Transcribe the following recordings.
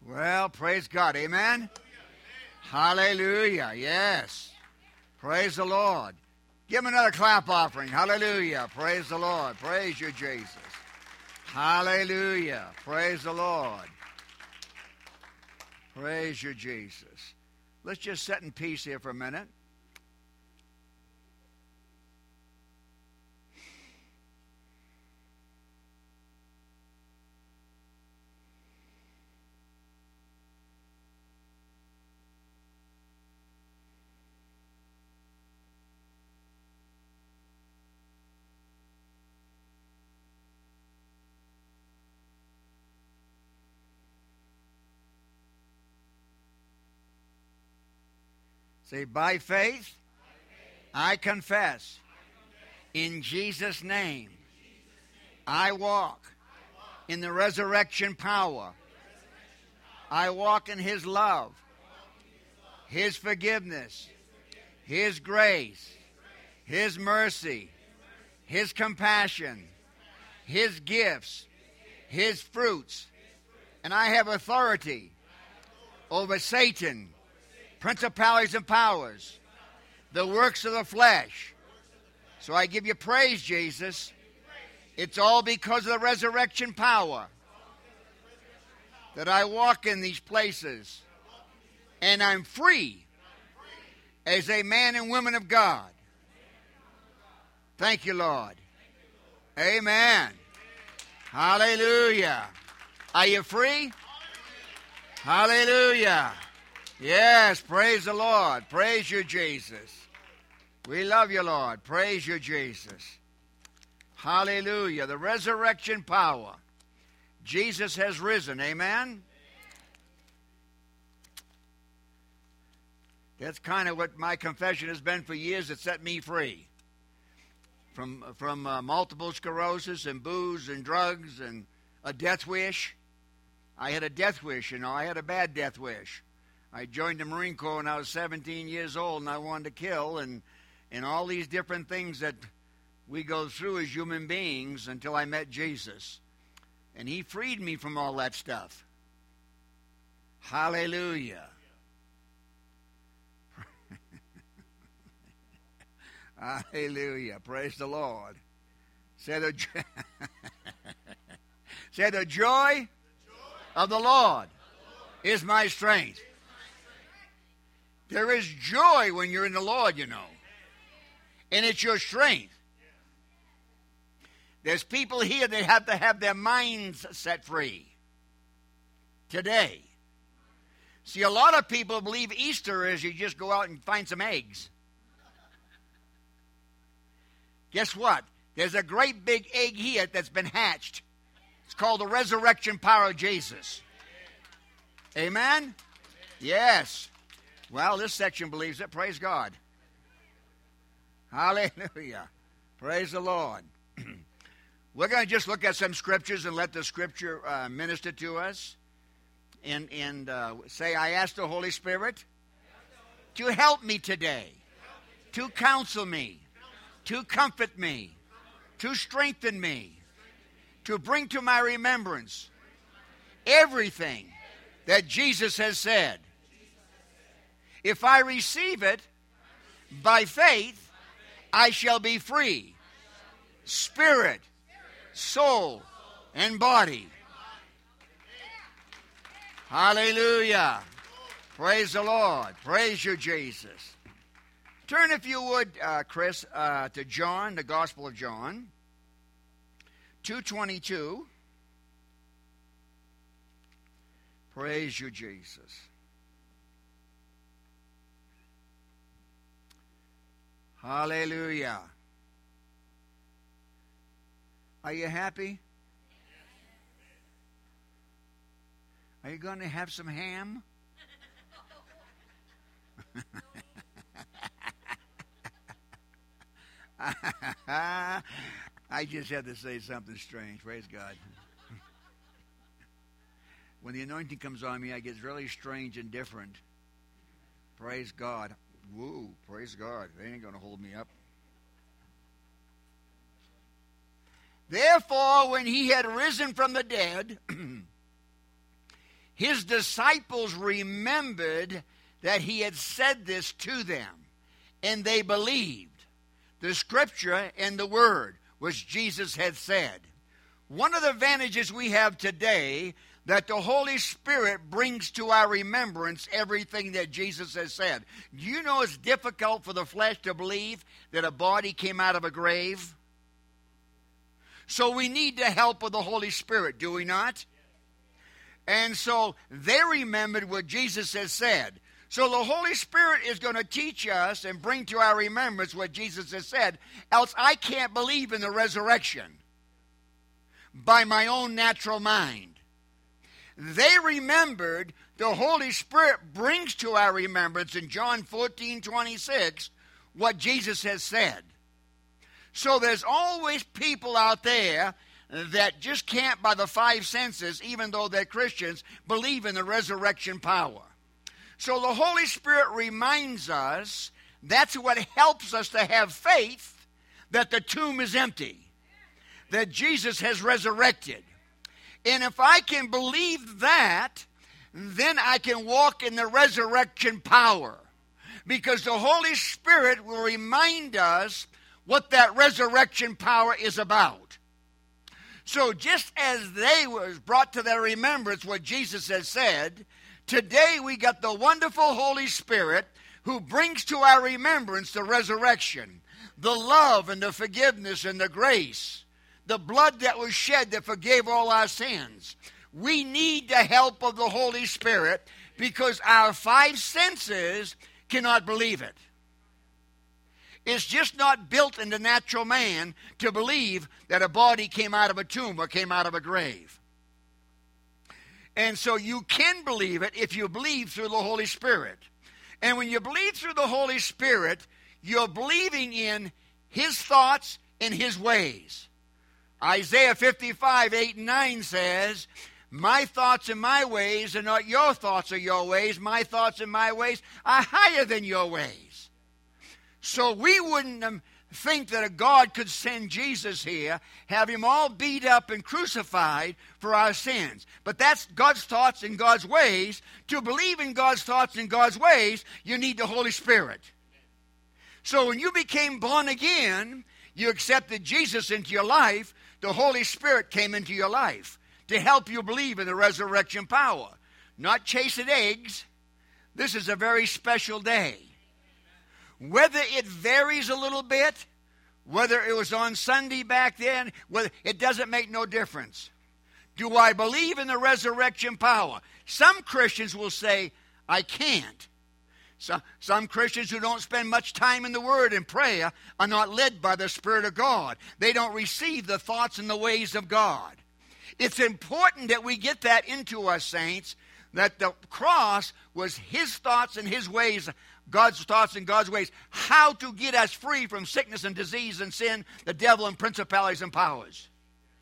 Well, praise God. Amen? Hallelujah. Yes. Praise the Lord. Give him another clap offering. Hallelujah. Praise the Lord. Praise you, Jesus. Hallelujah. Praise the Lord. Praise you, Jesus. Let's just sit in peace here for a minute. Say, by faith, I confess, in Jesus' name, I walk in the resurrection power. I walk in his love, his forgiveness, his grace, his mercy, his compassion, his gifts, his fruits. And I have authority over Satan, principalities and powers, the works of the flesh. So I give you praise, Jesus. It's all because of the resurrection power that I walk in these places. And I'm free as a man and woman of God. Thank you, Lord. Amen. Hallelujah. Are you free? Hallelujah. Yes, praise the Lord. Praise you, Jesus. We love you, Lord. Praise you, Jesus. Hallelujah. The resurrection power. Jesus has risen. Amen? That's kind of what my confession has been for years. It set me free from multiple sclerosis and booze and drugs and a death wish. I had a death wish, I had a bad death wish. I joined the Marine Corps when I was 17 years old, and I wanted to kill, and all these different things that we go through as human beings until I met Jesus. And he freed me from all that stuff. Hallelujah. Hallelujah. Praise the Lord. Say the joy of the Lord is my strength. There is joy when you're in the Lord, you know. And it's your strength. There's people here that have to have their minds set free today. See, a lot of people believe Easter is you just go out and find some eggs. Guess what? There's a great big egg here that's been hatched. It's called the resurrection power of Jesus. Amen? Yes. Well, this section believes it. Praise God. Hallelujah. Praise the Lord. We're going to just look at some scriptures and let the scripture minister to us. And say, I ask the Holy Spirit to help me today, to counsel me, to comfort me, to strengthen me, to bring to my remembrance everything that Jesus has said. If I receive it by faith, I shall be free, spirit, soul, and body. Hallelujah. Praise the Lord. Praise you, Jesus. Turn, if you would, Chris, to John, the Gospel of John, 2:22. Praise you, Jesus. Hallelujah. Are you happy? Are you going to have some ham? I just had to say something strange. Praise God. When the anointing comes on me, I get really strange and different. Praise God. Woo, praise God. They ain't going to hold me up. Therefore, when he had risen from the dead, his disciples remembered that he had said this to them, and they believed the scripture and the word which Jesus had said. One of the advantages we have today, that the Holy Spirit brings to our remembrance everything that Jesus has said. Do you know it's difficult for the flesh to believe that a body came out of a grave? So we need the help of the Holy Spirit, do we not? And so they remembered what Jesus has said. So the Holy Spirit is going to teach us and bring to our remembrance what Jesus has said, else I can't believe in the resurrection by my own natural mind. They remembered, the Holy Spirit brings to our remembrance in John 14:26 what Jesus has said. So there's always people out there that just can't, by the five senses, even though they're Christians, believe in the resurrection power. So the Holy Spirit reminds us, that's what helps us to have faith that the tomb is empty, that Jesus has resurrected. And if I can believe that, then I can walk in the resurrection power, because the Holy Spirit will remind us what that resurrection power is about. So just as they was brought to their remembrance what Jesus has said, today we got the wonderful Holy Spirit who brings to our remembrance the resurrection, the love and the forgiveness and the grace, the blood that was shed that forgave all our sins. We need the help of the Holy Spirit because our five senses cannot believe it. It's just not built in the natural man to believe that a body came out of a tomb or came out of a grave. And so you can believe it if you believe through the Holy Spirit. And when you believe through the Holy Spirit, you're believing in his thoughts and his ways. Isaiah 55:8-9 says, my thoughts and my ways are not your thoughts or your ways. My thoughts and my ways are higher than your ways. So we wouldn't think that a God could send Jesus here, have him all beat up and crucified for our sins. But that's God's thoughts and God's ways. To believe in God's thoughts and God's ways, you need the Holy Spirit. So when you became born again, you accepted Jesus into your life, the Holy Spirit came into your life to help you believe in the resurrection power. Not chasing eggs. This is a very special day. Whether it varies a little bit, whether it was on Sunday back then, whether, it doesn't make no difference. Do I believe in the resurrection power? Some Christians will say, I can't. Some Christians who don't spend much time in the Word and prayer are not led by the Spirit of God. They don't receive the thoughts and the ways of God. It's important that we get that into us, saints, that the cross was his thoughts and his ways, God's thoughts and God's ways, how to get us free from sickness and disease and sin, the devil and principalities and powers.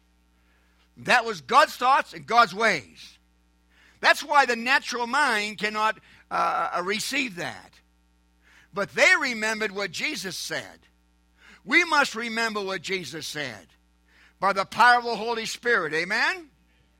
That was God's thoughts and God's ways. That's why the natural mind cannot receive that. But they remembered what Jesus said. We must remember what Jesus said by the power of the Holy Spirit. Amen?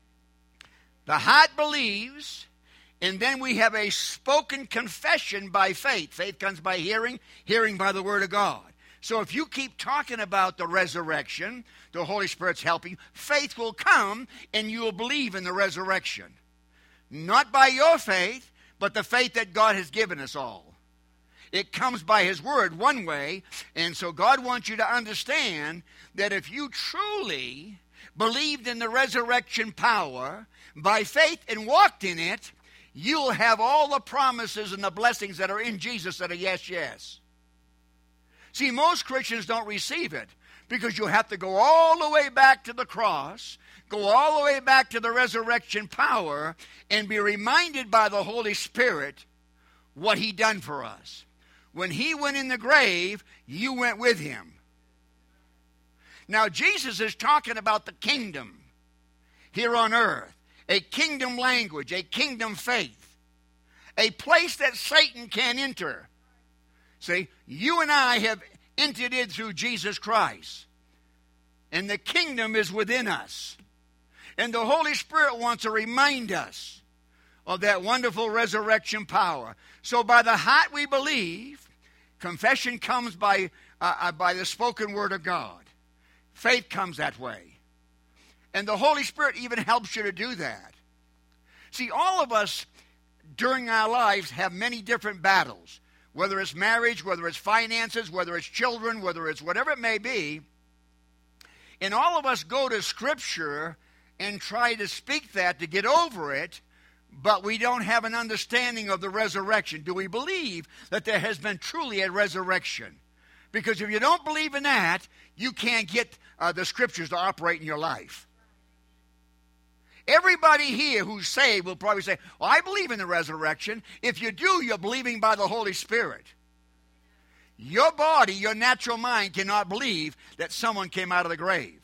The heart believes, and then we have a spoken confession by faith. Faith comes by hearing, hearing by the Word of God. So if you keep talking about the resurrection, the Holy Spirit's helping you, faith will come and you will believe in the resurrection. Not by your faith, but the faith that God has given us all. It comes by his word one way, and so God wants you to understand that if you truly believed in the resurrection power by faith and walked in it, you'll have all the promises and the blessings that are in Jesus that are yes, yes. See, most Christians don't receive it because you have to go all the way back to the cross, go all the way back to the resurrection power, and be reminded by the Holy Spirit what he done for us. When he went in the grave, you went with him. Now, Jesus is talking about the kingdom here on earth, a kingdom language, a kingdom faith, a place that Satan can't enter. See, you and I have entered in through Jesus Christ, and the kingdom is within us. And the Holy Spirit wants to remind us of that wonderful resurrection power. So by the heart we believe, confession comes by the spoken word of God. Faith comes that way. And the Holy Spirit even helps you to do that. See, all of us during our lives have many different battles, whether it's marriage, whether it's finances, whether it's children, whether it's whatever it may be. And all of us go to Scripture and try to speak that to get over it, but we don't have an understanding of the resurrection. Do we believe that there has been truly a resurrection? Because if you don't believe in that, you can't get the Scriptures to operate in your life. Everybody here who's saved will probably say, well, I believe in the resurrection. If you do, you're believing by the Holy Spirit. Your body, your natural mind cannot believe that someone came out of the grave.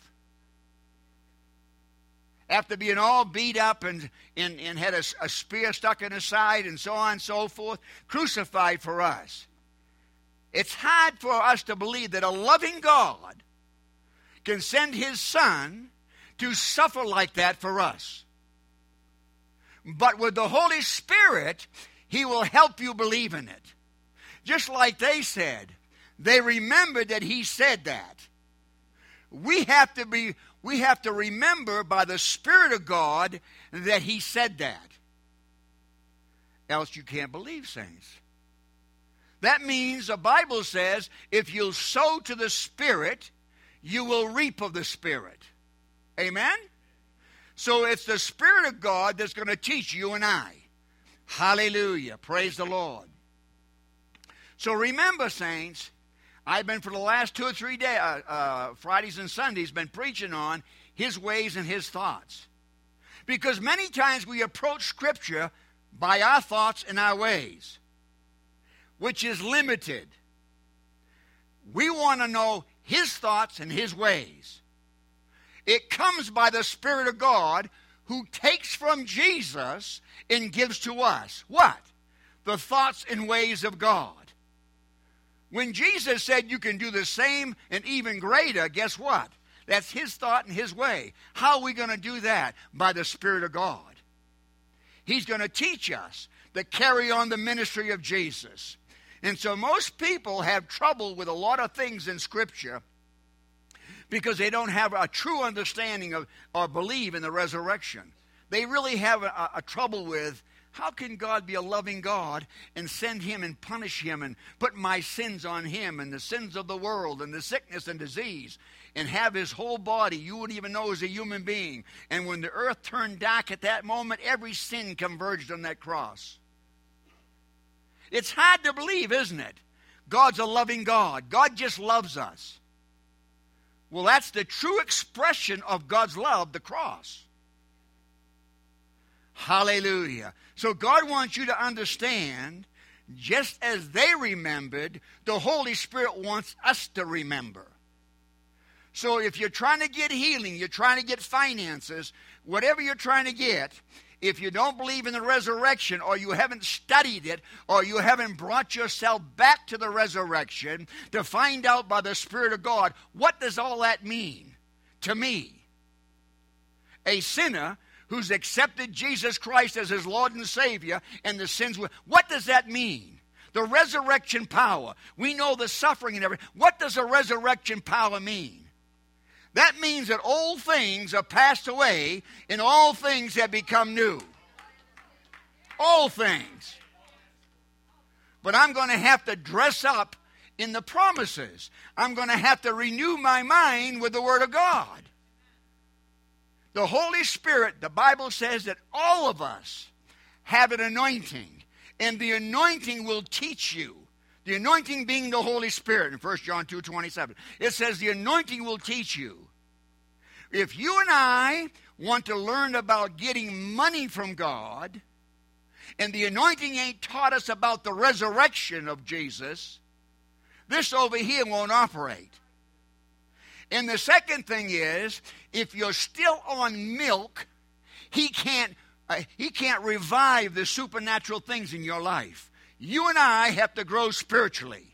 After being all beat up and had a spear stuck in his side and so on and so forth, crucified for us. It's hard for us to believe that a loving God can send his Son to suffer like that for us. But with the Holy Spirit, he will help you believe in it. Just like they said, they remembered that he said that. We have to remember by the Spirit of God that he said that. Else you can't believe, saints. That means the Bible says if you'll sow to the Spirit, you will reap of the Spirit. Amen? So it's the Spirit of God that's going to teach you and I. Hallelujah. Praise the Lord. So remember, saints, I've been for the last 2 or 3 days, Fridays and Sundays, been preaching on his ways and his thoughts. Because many times we approach Scripture by our thoughts and our ways, which is limited. We want to know his thoughts and his ways. It comes by the Spirit of God who takes from Jesus and gives to us. What? The thoughts and ways of God. When Jesus said you can do the same and even greater, guess what? That's his thought and his way. How are we going to do that? By the Spirit of God. He's going to teach us to carry on the ministry of Jesus. And so most people have trouble with a lot of things in Scripture because they don't have a true understanding of or believe in the resurrection. They really have a trouble with, how can God be a loving God and send him and punish him and put my sins on him and the sins of the world and the sickness and disease and have his whole body you wouldn't even know as a human being. And when the earth turned dark at that moment, every sin converged on that cross. It's hard to believe, isn't it? God's a loving God. God just loves us. Well, that's the true expression of God's love, the cross. Hallelujah. So God wants you to understand, just as they remembered, the Holy Spirit wants us to remember. So if you're trying to get healing, you're trying to get finances, whatever you're trying to get, if you don't believe in the resurrection, or you haven't studied it, or you haven't brought yourself back to the resurrection to find out by the Spirit of God, what does all that mean to me? A sinner who's accepted Jesus Christ as his Lord and Savior, and the sins, what does that mean? The resurrection power. We know the suffering and everything. What does the resurrection power mean? That means that old things are passed away and all things have become new. All things. But I'm going to have to dress up in the promises. I'm going to have to renew my mind with the Word of God. The Holy Spirit, the Bible says that all of us have an anointing. And the anointing will teach you. The anointing being the Holy Spirit in 1 John 2:27. It says the anointing will teach you. If you and I want to learn about getting money from God, and the anointing ain't taught us about the resurrection of Jesus, this over here won't operate. And the second thing is, if you're still on milk, he can't revive the supernatural things in your life. You and I have to grow spiritually.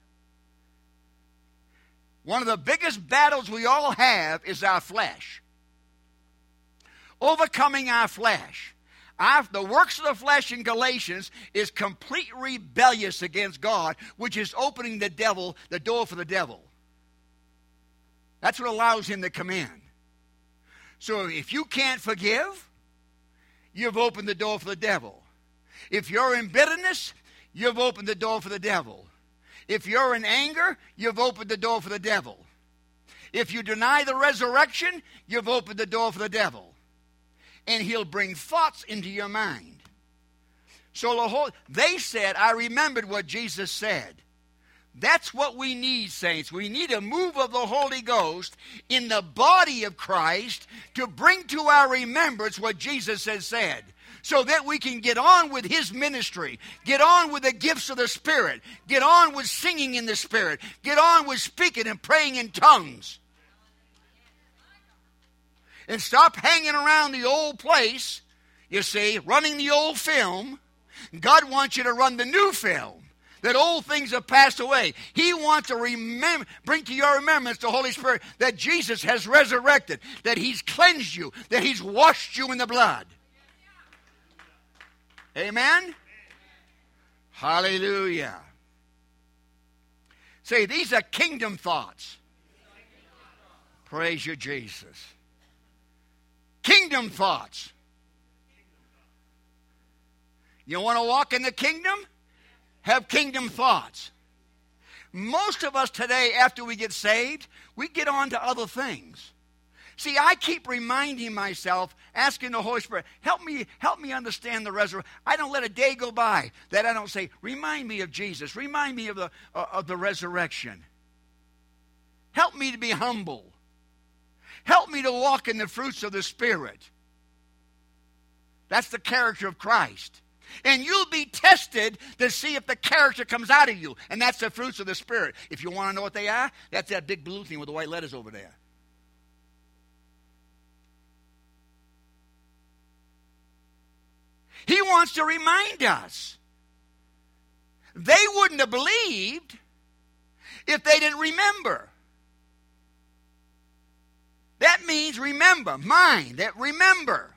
One of the biggest battles we all have is our flesh. Overcoming our flesh. The works of the flesh in Galatians is complete rebellious against God, which is opening the door for the devil. That's what allows him to come in. So if you can't forgive, you've opened the door for the devil. If you're in bitterness, you've opened the door for the devil. If you're in anger, you've opened the door for the devil. If you deny the resurrection, you've opened the door for the devil. And he'll bring thoughts into your mind. So they said, I remembered what Jesus said. That's what we need, saints. We need a move of the Holy Ghost in the body of Christ to bring to our remembrance what Jesus has said, so that we can get on with his ministry, get on with the gifts of the Spirit, get on with singing in the Spirit, get on with speaking and praying in tongues. And stop hanging around the old place, you see, running the old film. God wants you to run the new film. That old things have passed away. He wants to bring to your remembrance the Holy Spirit that Jesus has resurrected, that he's cleansed you, that he's washed you in the blood. Amen? Hallelujah. Say, these are kingdom thoughts. Praise you, Jesus. Kingdom thoughts. You want to walk in the kingdom? Have kingdom thoughts. Most of us today, after we get saved, we get on to other things. See, I keep reminding myself, asking the Holy Spirit, help me understand the resurrection. I don't let a day go by that I don't say, remind me of Jesus. Remind me of the resurrection. Help me to be humble. Help me to walk in the fruits of the Spirit. That's the character of Christ. And you'll be tested to see if the character comes out of you. And that's the fruits of the Spirit. If you want to know what they are, that's that big blue thing with the white letters over there. He wants to remind us. They wouldn't have believed if they didn't remember. That means remember, mind, that remember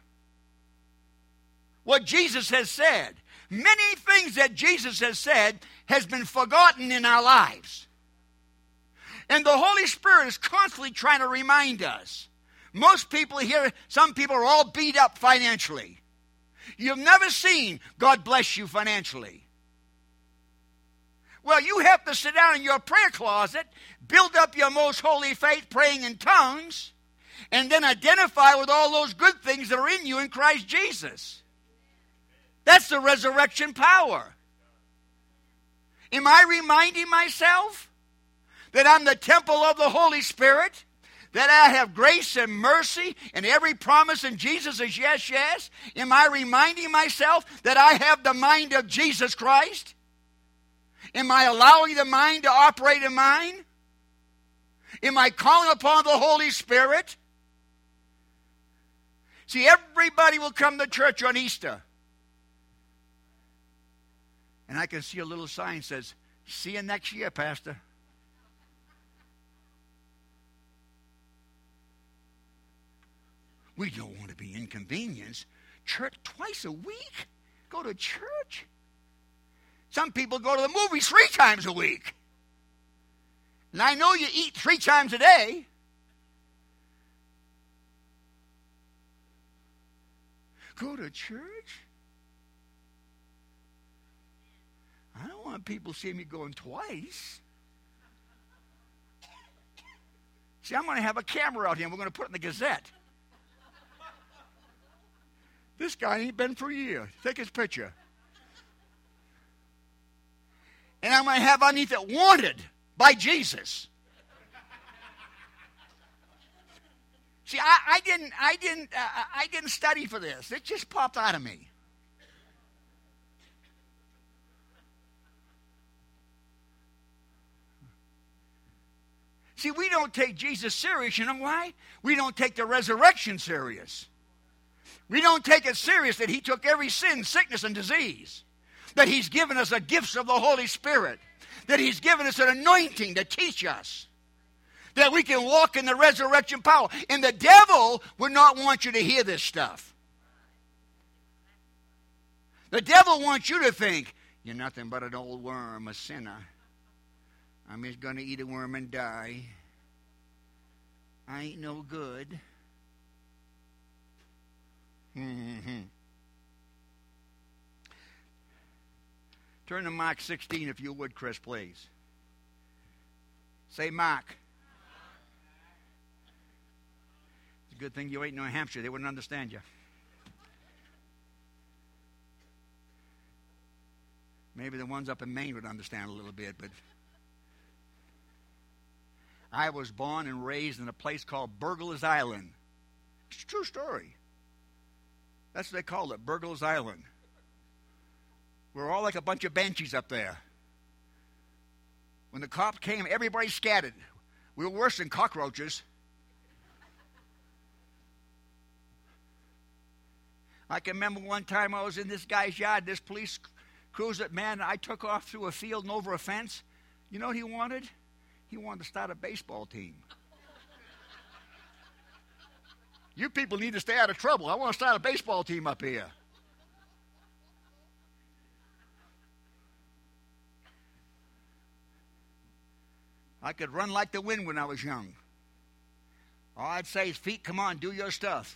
what Jesus has said. Many things that Jesus has said has been forgotten in our lives. And the Holy Spirit is constantly trying to remind us. Most people here, some people are all beat up financially. You've never seen God bless you financially. Well, you have to sit down in your prayer closet, build up your most holy faith praying in tongues, and then identify with all those good things that are in you in Christ Jesus. That's the resurrection power. Am I reminding myself that I'm the temple of the Holy Spirit? That I have grace and mercy, and every promise in Jesus is yes, yes? Am I reminding myself that I have the mind of Jesus Christ? Am I allowing the mind to operate in mine? Am I calling upon the Holy Spirit? See, everybody will come to church on Easter. And I can see a little sign that says, see you next year, Pastor. We don't want to be inconvenienced. Church twice a week? Go to church? Some people go to the movies 3 times a week. And I know you eat 3 times a day. Go to church? I don't want people seeing me going twice. See, I'm going to have a camera out here and we're going to put it in the Gazette. This guy ain't been for a year. Take his picture. And I'm going to have underneath it, wanted by Jesus. See, I didn't study for this. It just popped out of me. See, we don't take Jesus serious. You know why? We don't take the resurrection serious. We don't take it serious that he took every sin, sickness, and disease. That he's given us the gifts of the Holy Spirit. That he's given us an anointing to teach us. That we can walk in the resurrection power. And the devil would not want you to hear this stuff. The devil wants you to think, you're nothing but an old worm, a sinner. I'm just going to eat a worm and die. I ain't no good. Turn to Mark 16 if you would, Chris, please. Say Mark. It's a good thing you ain't New Hampshire. They wouldn't understand you. Maybe the ones up in Maine would understand a little bit, but I was born and raised in a place called Burglar's Island. It's a true story. That's what they called it, Burglar's Island. We're all like a bunch of banshees up there. When the cops came, everybody scattered. We were worse than cockroaches. I can remember one time I was in this guy's yard, this police cruiser, man, I took off through a field and over a fence. You know what he wanted? He wanted to start a baseball team. You people need to stay out of trouble. I want to start a baseball team up here. I could run like the wind when I was young. All I'd say is, feet, come on, do your stuff.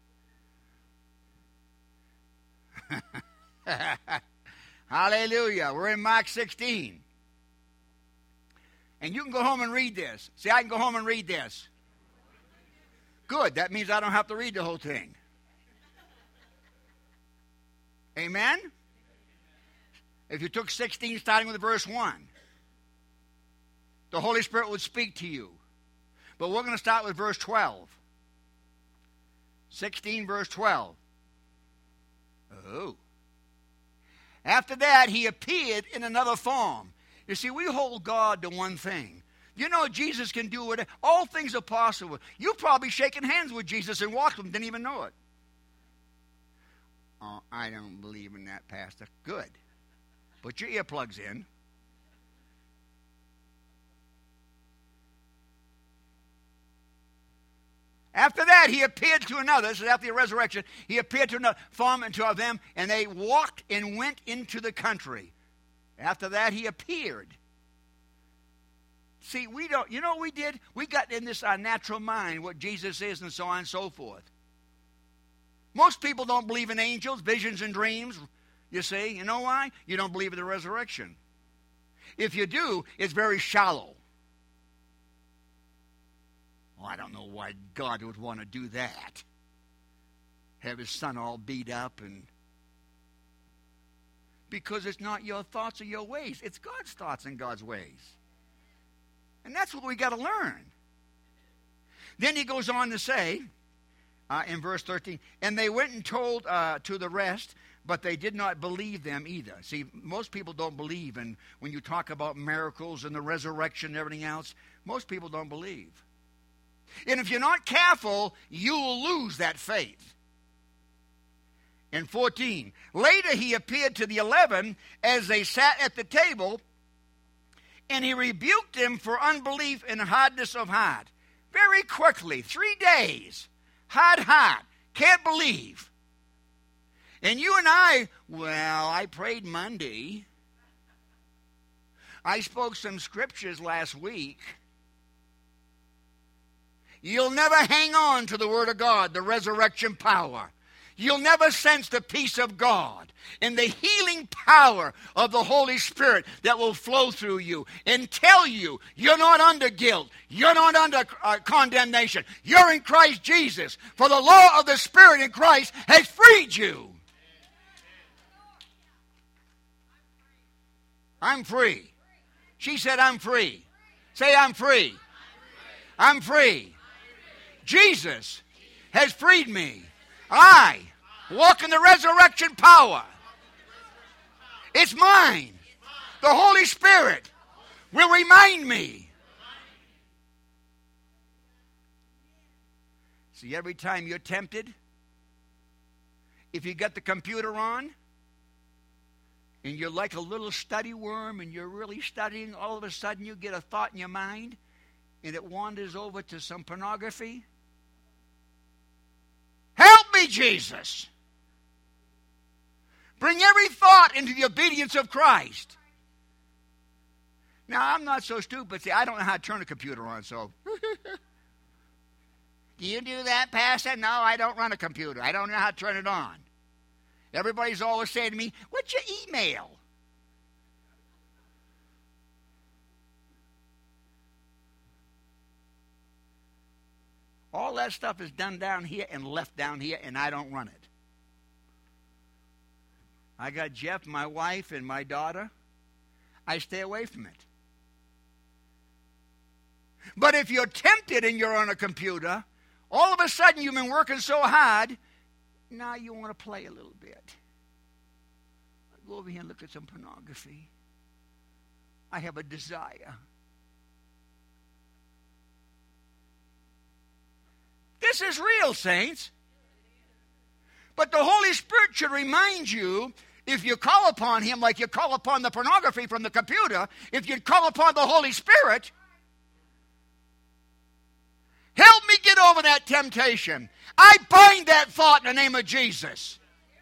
Hallelujah. We're in Mark 16. And you can go home and read this. See, I can go home and read this. Good. That means I don't have to read the whole thing. Amen? If you took 16 starting with verse 1, the Holy Spirit would speak to you. But we're going to start with verse 12. 16 verse 12. Oh. After that, he appeared in another form. You see, we hold God to one thing. You know Jesus can do it. All things are possible. You've probably shaken hands with Jesus and walked with him, didn't even know it. Oh, I don't believe in that, Pastor. Good. Put your earplugs in. After that, he appeared to another. This is after the resurrection. He appeared to another form and to them, and they walked and went into the country. After that, he appeared. See, we don't, you know what we did? We got in this our natural mind what Jesus is and so on and so forth. Most people don't believe in angels, visions, and dreams. You see, you know why? You don't believe in the resurrection. If you do, it's very shallow. Well, I don't know why God would want to do that. Have his son all beat up and... Because it's not your thoughts or your ways. It's God's thoughts and God's ways. And that's what we got to learn. Then he goes on to say, in verse 13, and they went and told to the rest, but they did not believe them either. See, most people don't believe, and when you talk about miracles and the resurrection and everything else, most people don't believe. And if you're not careful, you will lose that faith. In 14, later he appeared to the 11 as they sat at the table, and he rebuked them for unbelief and hardness of heart. Very quickly, 3 days, hard heart, can't believe. And you and I, well, I prayed Monday. I spoke some scriptures last week. You'll never hang on to the Word of God, the resurrection power. You'll never sense the peace of God and the healing power of the Holy Spirit that will flow through you and tell you you're not under guilt. You're not under condemnation. You're in Christ Jesus. For the law of the Spirit in Christ has freed you. I'm free. She said, I'm free. Say, I'm free. I'm free. Jesus has freed me. I walk in the resurrection power. It's mine. The Holy Spirit will remind me. See, every time you're tempted, if you got the computer on, and you're like a little study worm, and you're really studying, all of a sudden you get a thought in your mind, and it wanders over to some pornography. Help me, Jesus. Bring every thought into the obedience of Christ. Now, I'm not so stupid. See, I don't know how to turn a computer on, so. Do you do that, Pastor? No, I don't run a computer. I don't know how to turn it on. Everybody's always saying to me, what's your email? All that stuff is done down here and left down here, and I don't run it. I got Jeff, my wife, and my daughter. I stay away from it. But if you're tempted and you're on a computer, all of a sudden you've been working so hard, now you want to play a little bit. Go over here and look at some pornography. I have a desire. This is real, saints. But the Holy Spirit should remind you, if you call upon Him like you call upon the pornography from the computer, if you call upon the Holy Spirit, help me get over that temptation. I bind that thought in the name of Jesus.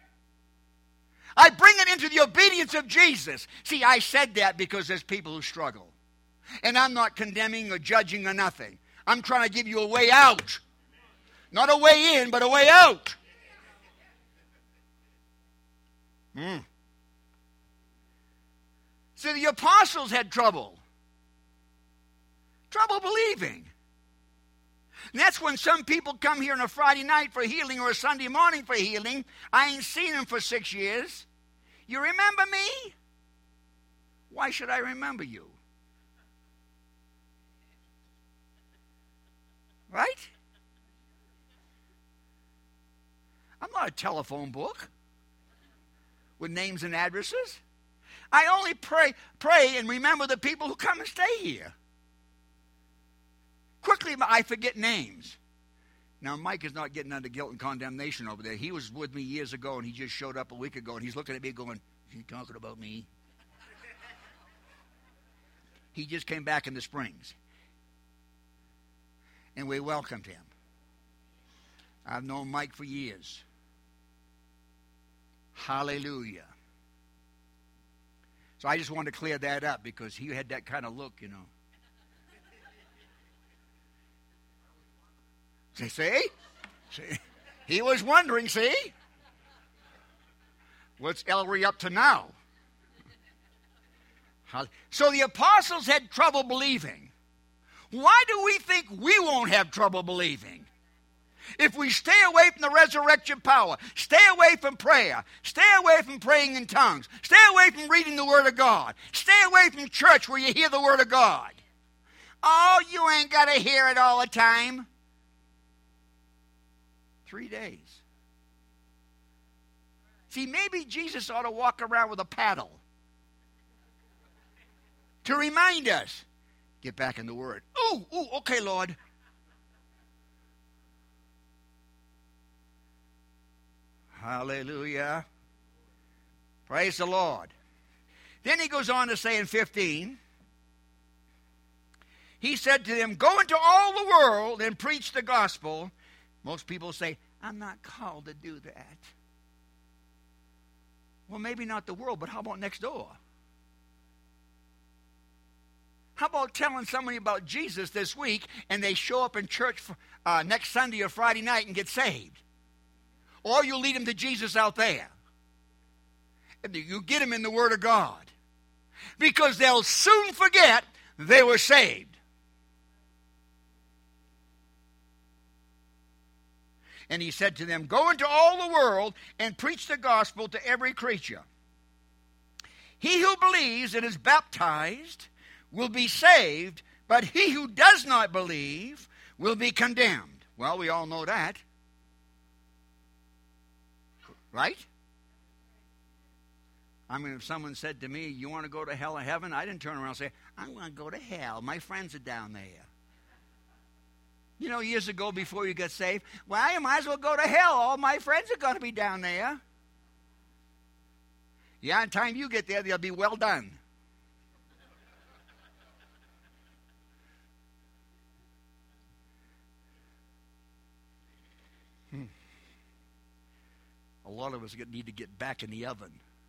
I bring it into the obedience of Jesus. See, I said that because there's people who struggle. And I'm not condemning or judging or nothing. I'm trying to give you a way out. Not a way in, but a way out. See, the apostles had trouble. Trouble believing. And that's when some people come here on a Friday night for healing or a Sunday morning for healing. I ain't seen them for 6 years. You remember me? Why should I remember you? Right? I'm not a telephone book with names and addresses. I only pray and remember the people who come and stay here. Quickly, I forget names. Now, Mike is not getting under guilt and condemnation over there. He was with me years ago, and he just showed up a week ago, and he's looking at me going, is he talking about me? He just came back in the Springs. And we welcomed him. I've known Mike for years. Hallelujah. So I just wanted to clear that up because he had that kind of look, you know. See? He was wondering, see? What's Ellery up to now? So the apostles had trouble believing. Why do we think we won't have trouble believing? If we stay away from the resurrection power, stay away from prayer, stay away from praying in tongues, stay away from reading the Word of God, stay away from church where you hear the Word of God. Oh, you ain't got to hear it all the time. 3 days. See, maybe Jesus ought to walk around with a paddle to remind us. Get back in the Word. Ooh, okay, Lord. Hallelujah. Praise the Lord. Then he goes on to say in 15, he said to them, go into all the world and preach the gospel. Most people say, I'm not called to do that. Well, maybe not the world, but how about next door? How about telling somebody about Jesus this week and they show up in church for, next Sunday or Friday night and get saved? Or you lead them to Jesus out there. And you get them in the Word of God. Because they'll soon forget they were saved. And he said to them, go into all the world and preach the gospel to every creature. He who believes and is baptized will be saved, but he who does not believe will be condemned. Well, we all know that. Right? I mean, if someone said to me, you want to go to hell or heaven? I didn't turn around and say, I'm going to go to hell. My friends are down there. You know, years ago before you got saved, well, you might as well go to hell. All my friends are going to be down there. Yeah, in time you get there, they'll be well done. A lot of us need to get back in the oven.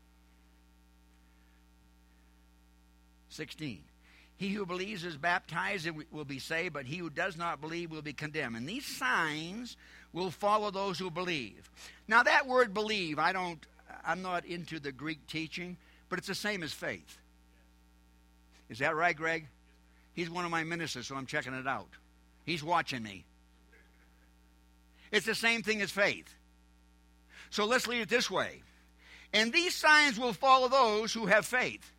16. He who believes is baptized and will be saved, but he who does not believe will be condemned. And these signs will follow those who believe. Now that word believe, I'm not into the Greek teaching, but it's the same as faith. Is that right, Greg? He's one of my ministers, so I'm checking it out. He's watching me. It's the same thing as faith. So let's leave it this way. And these signs will follow those who have faith.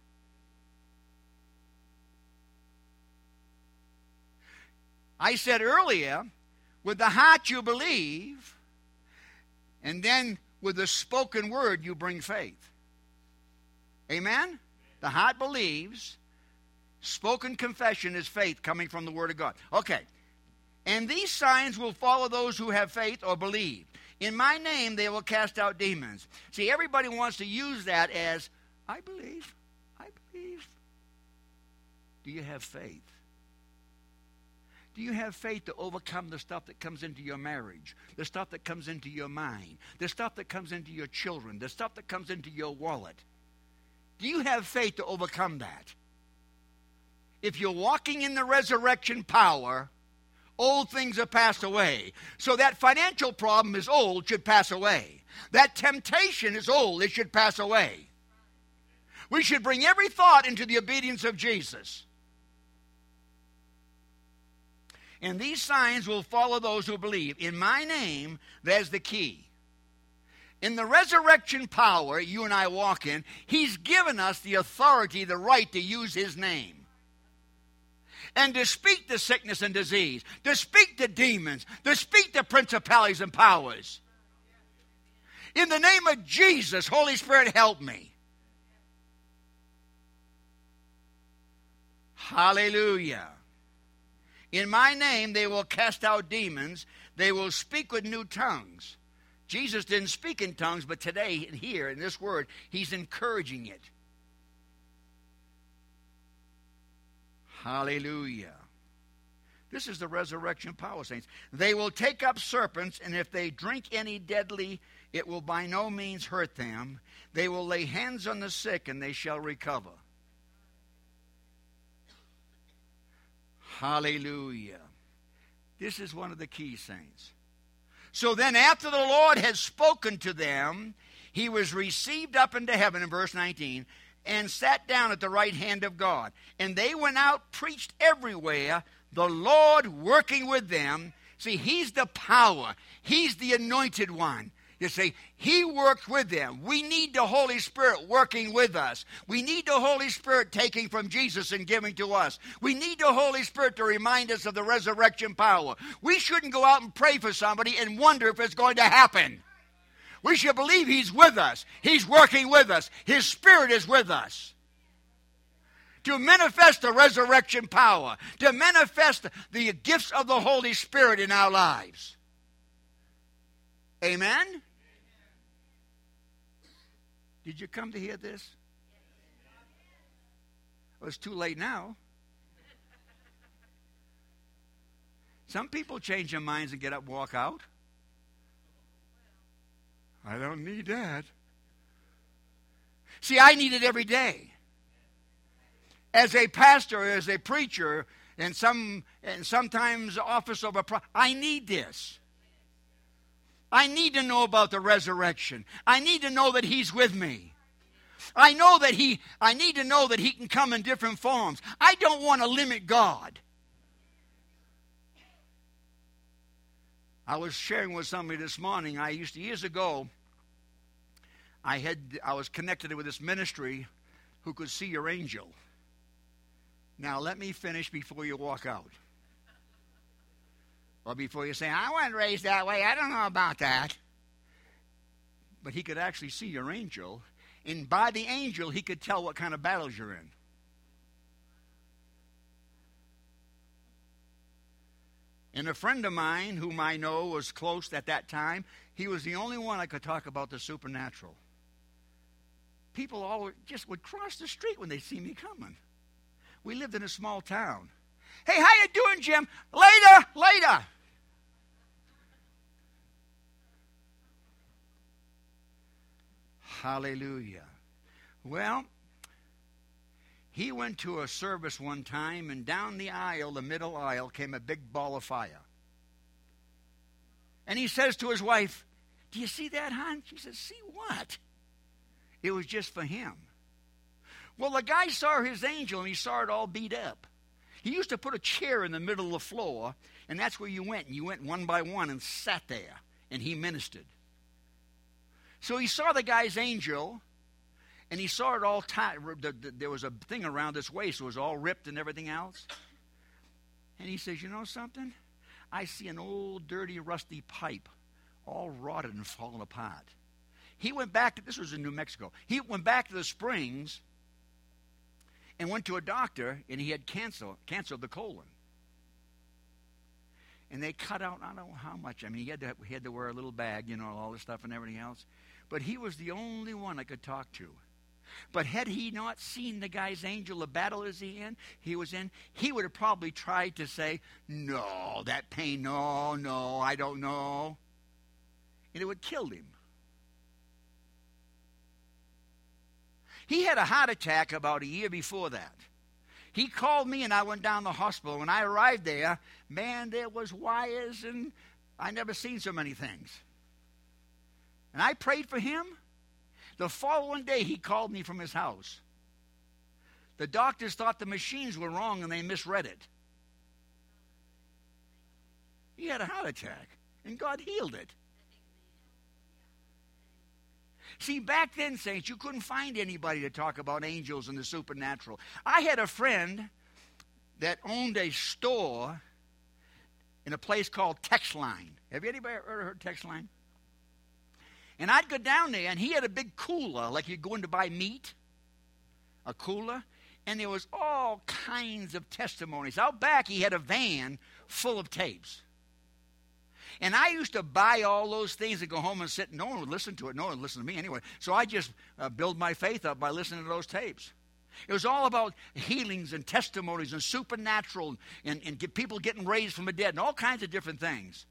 I said earlier, with the heart you believe, and then with the spoken word you bring faith. Amen? The heart believes. Spoken confession is faith coming from the Word of God. Okay. And these signs will follow those who have faith or believe. In my name they will cast out demons. See, everybody wants to use that as, I believe. I believe. Do you have faith? Do you have faith to overcome the stuff that comes into your marriage, the stuff that comes into your mind, the stuff that comes into your children, the stuff that comes into your wallet? Do you have faith to overcome that? If you're walking in the resurrection power, old things are passed away. So that financial problem is old, should pass away. That temptation is old, it should pass away. We should bring every thought into the obedience of Jesus. And these signs will follow those who believe. In my name, there's the key. In the resurrection power you and I walk in, He's given us the authority, the right to use His name. And to speak to sickness and disease, to speak to demons, to speak to principalities and powers. In the name of Jesus, Holy Spirit, help me. Hallelujah. In my name they will cast out demons. They will speak with new tongues. Jesus didn't speak in tongues, but today, here, in this word, He's encouraging it. Hallelujah. This is the resurrection power, saints. They will take up serpents, and if they drink any deadly, it will by no means hurt them. They will lay hands on the sick, and they shall recover. Hallelujah. This is one of the key saints. So then after the Lord had spoken to them, He was received up into heaven in verse 19 and sat down at the right hand of God. And they went out, preached everywhere, the Lord working with them. See, He's the power. He's the anointed one. You see, He worked with them. We need the Holy Spirit working with us. We need the Holy Spirit taking from Jesus and giving to us. We need the Holy Spirit to remind us of the resurrection power. We shouldn't go out and pray for somebody and wonder if it's going to happen. We should believe He's with us. He's working with us. His Spirit is with us. To manifest the resurrection power. To manifest the gifts of the Holy Spirit in our lives. Amen? Did you come to hear this? Well, it's too late now. Some people change their minds and get up and walk out. I don't need that. See, I need it every day. As a pastor, as a preacher, and sometimes office of a prophet, I need this. I need to know about the resurrection. I need to know that He's with me. I need to know that He can come in different forms. I don't want to limit God. I was sharing with somebody this morning. Years ago, I was connected with this ministry who could see your angel. Now let me finish before you walk out. Or before you say, I wasn't raised that way, I don't know about that. But he could actually see your angel, and by the angel he could tell what kind of battles you're in. And a friend of mine, whom I know was close at that time, he was the only one I could talk about the supernatural. People always just would cross the street when they see me coming. We lived in a small town. Hey, how you doing, Jim? Later. Hallelujah. Well, He went to a service one time, and down the aisle, the middle aisle, came a big ball of fire. And he says to his wife, "Do you see that, hon?" She says, "See what?" It was just for him. Well, the guy saw his angel, and he saw it all beat up. He used to put a chair in the middle of the floor, and that's where you went. And you went one by one and sat there, and he ministered. So he saw the guy's angel, and he saw it all tied. There was a thing around his waist. It was all ripped and everything else. And he says, "You know something? I see an old, dirty, rusty pipe all rotted and fallen apart." He went back to, this was in New Mexico. He went back to the Springs and went to a doctor, and he had cancer of the colon. And they cut out, I don't know how much. I mean, he had to wear a little bag, all this stuff and everything else. But he was the only one I could talk to. But had he not seen the guy's angel, the battle he was in, he would have probably tried to say, "No, that pain, no, I don't know." And it would have killed him. He had a heart attack about a year before that. He called me, and I went down to the hospital. When I arrived there, man, there was wires, and I never seen so many things. And I prayed for him. The following day, he called me from his house. The doctors thought the machines were wrong, and they misread it. He had a heart attack, and God healed it. See, back then, saints, you couldn't find anybody to talk about angels and the supernatural. I had a friend that owned a store in a place called Texline. Have you anybody ever heard Texline? And I'd go down there, and he had a big cooler, like you'd go in to buy meat, a cooler, and there was all kinds of testimonies. Out back, he had a van full of tapes. And I used to buy all those things and go home and sit, and no one would listen to it. No one would listen to me anyway. So I just build my faith up by listening to those tapes. It was all about healings and testimonies and supernatural and people getting raised from the dead and all kinds of different things.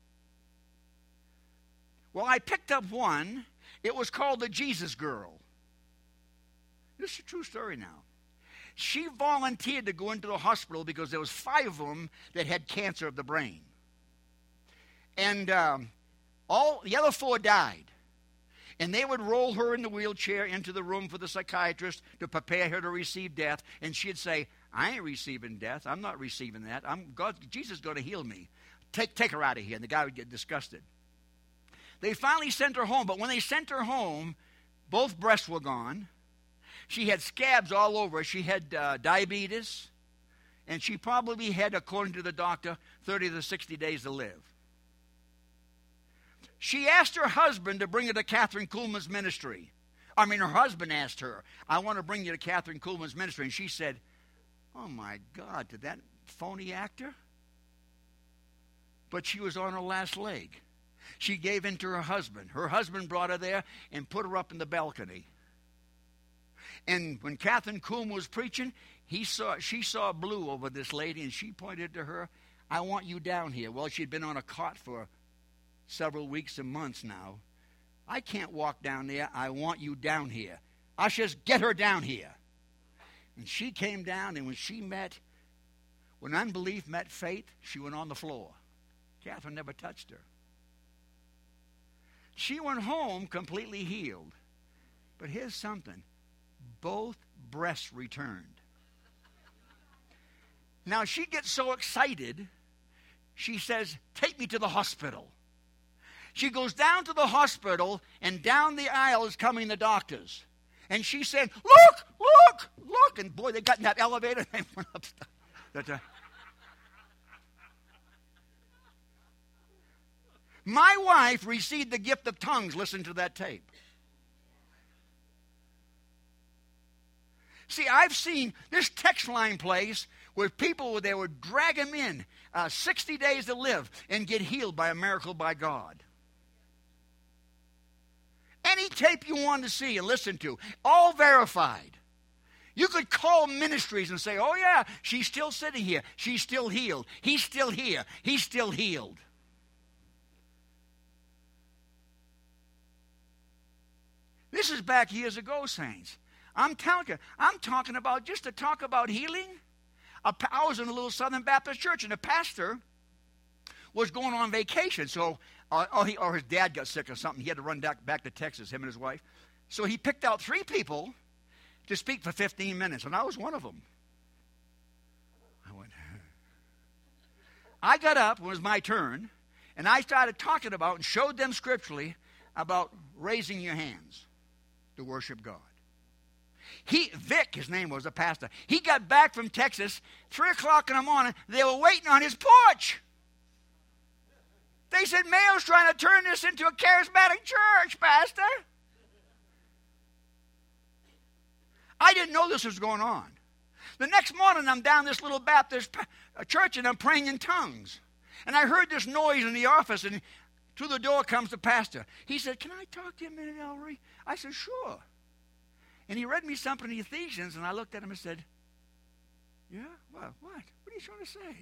Well, I picked up one. It was called the Jesus Girl. This is a true story now. She volunteered to go into the hospital because there was 5 of them that had cancer of the brain. And all the other 4 died. And they would roll her in the wheelchair into the room for the psychiatrist to prepare her to receive death. And she'd say, "I ain't receiving death. I'm not receiving that. Jesus is going to heal me. Take her out of here." And the guy would get disgusted. They finally sent her home. But when they sent her home, both breasts were gone. She had scabs all over. She had diabetes. And she probably had, according to the doctor, 30 to 60 days to live. She asked her husband to bring her to Catherine Kuhlman's ministry. Her husband asked her, "I want to bring you to Catherine Kuhlman's ministry." And she said, "Oh, my God, to that phony actor?" But she was on her last leg. She gave in to her husband. Her husband brought her there and put her up in the balcony. And when Catherine Kuhlman was preaching, she saw blue over this lady, and she pointed to her, "I want you down here." Well, she'd been on a cot for several weeks and months now. "I can't walk down there. I want you down here. Ushers, get her down here." And she came down, and when unbelief met faith, she went on the floor. Catherine never touched her. She went home completely healed. But here's something. Both breasts returned. Now, she gets so excited, she says, "Take me to the hospital." She goes down to the hospital, and down the aisle is coming the doctors. And she said, "Look, look, look." And boy, they got in that elevator, and they went up. My wife received the gift of tongues. Listen to that tape. See, I've seen this text line place where people, they would drag them in 60 days to live and get healed by a miracle by God. Any tape you want to see and listen to, all verified. You could call ministries and say, "Oh yeah, she's still sitting here. She's still healed. He's still here. He's still healed." This is back years ago, saints. I'm talking about, just to talk about healing. I was in a little Southern Baptist church, and the pastor was going on vacation. So, or his dad got sick or something. He had to run back to Texas, him and his wife. So he picked out 3 people to speak for 15 minutes, and I was one of them. I got up when it was my turn, and I started talking about and showed them scripturally about raising your hands to worship God. Vic, his name was, a pastor. He got back from Texas, 3 o'clock in the morning. They were waiting on his porch. They said, Mayo's trying to turn this into a charismatic church, Pastor. I didn't know this was going on. The next morning, I'm down this little Baptist church, and I'm praying in tongues. And I heard this noise in the office, and through the door comes the pastor. He said, can I talk to you a minute, Ellery? I said, sure. And he read me something in Ephesians, and I looked at him and said, yeah? Well, what? What are you trying to say?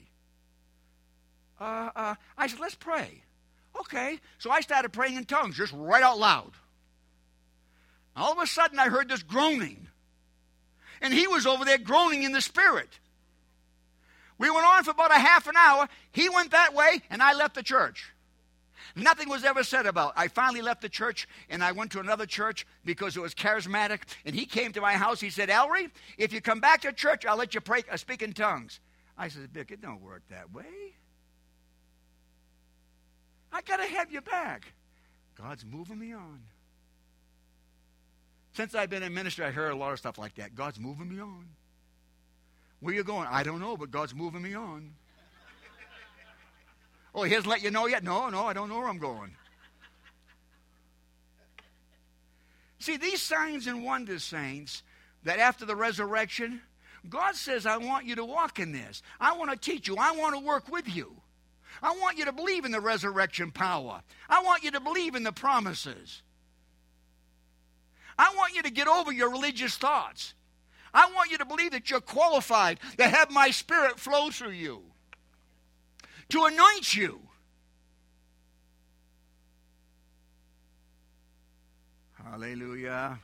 I said, let's pray. Okay. So I started praying in tongues, just right out loud. All of a sudden, I heard this groaning. And he was over there groaning in the spirit. We went on for about a half an hour. He went that way, and I left the church. Nothing was ever said about it. I finally left the church, and I went to another church because it was charismatic. And he came to my house. He said, Ellery, if you come back to church, I'll let you speak in tongues. I said, Vic, it don't work that way. I got to have you back. God's moving me on. Since I've been in ministry, I heard a lot of stuff like that. God's moving me on. Where you going? I don't know, but God's moving me on. Oh, he hasn't let you know yet? No, I don't know where I'm going. See, these signs and wonders, saints, that after the resurrection, God says, I want you to walk in this. I want to teach you. I want to work with you. I want you to believe in the resurrection power. I want you to believe in the promises. I want you to get over your religious thoughts. I want you to believe that you're qualified to have my Spirit flow through you, to anoint you. Hallelujah.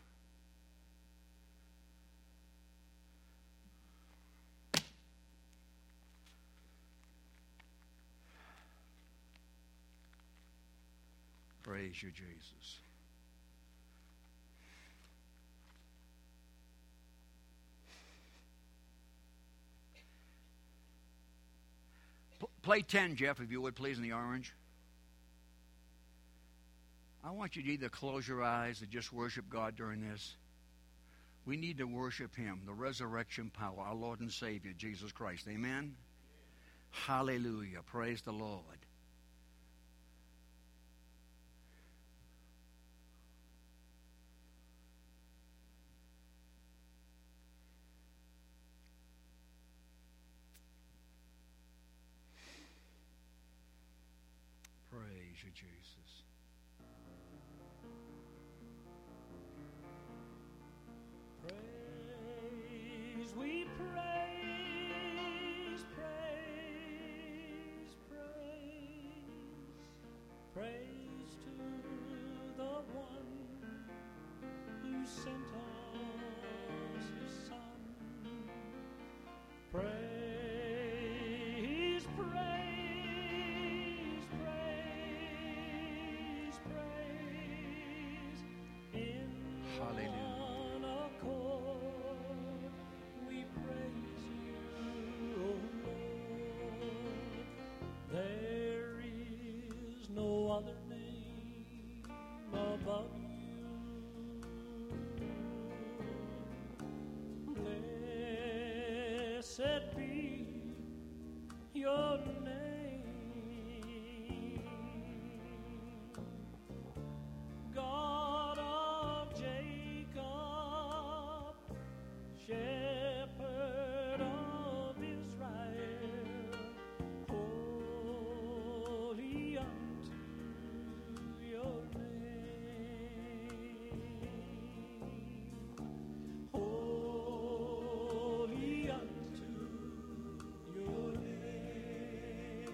Praise you, Jesus. Play 10, Jeff, if you would, please, in the orange. I want you to either close your eyes or just worship God during this. We need to worship Him, the resurrection power, our Lord and Savior, Jesus Christ. Amen? Hallelujah. Praise the Lord. Praise you, Jesus. Praise, we praise, praise, praise. Praise to the one who sent us his Son. Praise, praise, praise, praise. In Hallelujah. one accord, we praise you, O Lord. There is no other name above you. Blessed be your name, God of Jacob, Shepherd of Israel, holy unto your name, holy unto your name.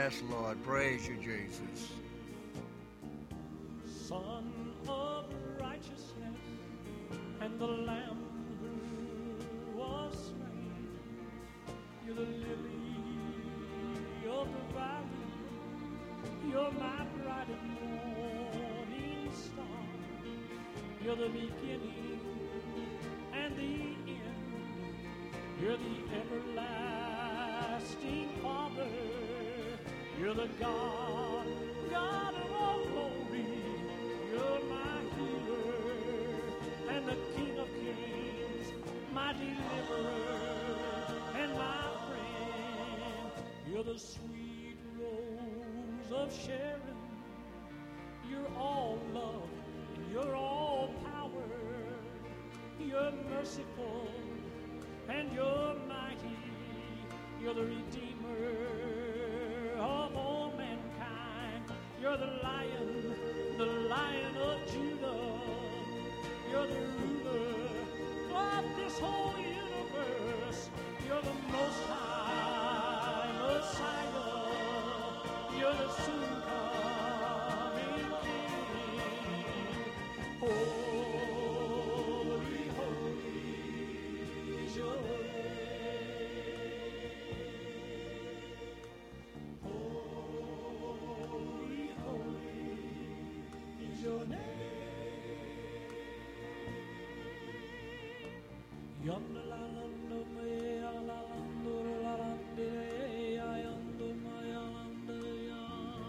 Yes, Lord. Praise you, Jesus. Son of righteousness, and the Lamb who was slain. You're the lily of the valley. You're my bright and morning star. You're the beginning and the end. You're the everlasting Father. You're the God of all glory. You're my healer and the King of kings, my deliverer and my friend. You're the sweet rose of Sharon. You're all love and you're all power. You're merciful and you're mighty. You're the Redeemer of all mankind. You're the Lion of Judah. You're the ruler of this whole universe. You're the Most High Messiah. You're the soon coming King. Holy, holy is your name. Holy, holy is your name. Yonder la lando me la lando la lande ayando my lande ya.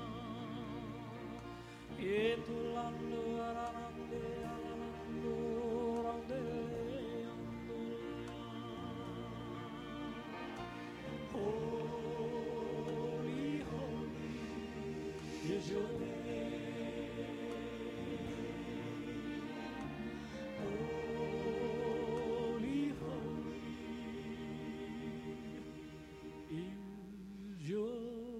Etu lando la lande la lando lande ayando ya. Holy, holy is your name. Holy, holy is your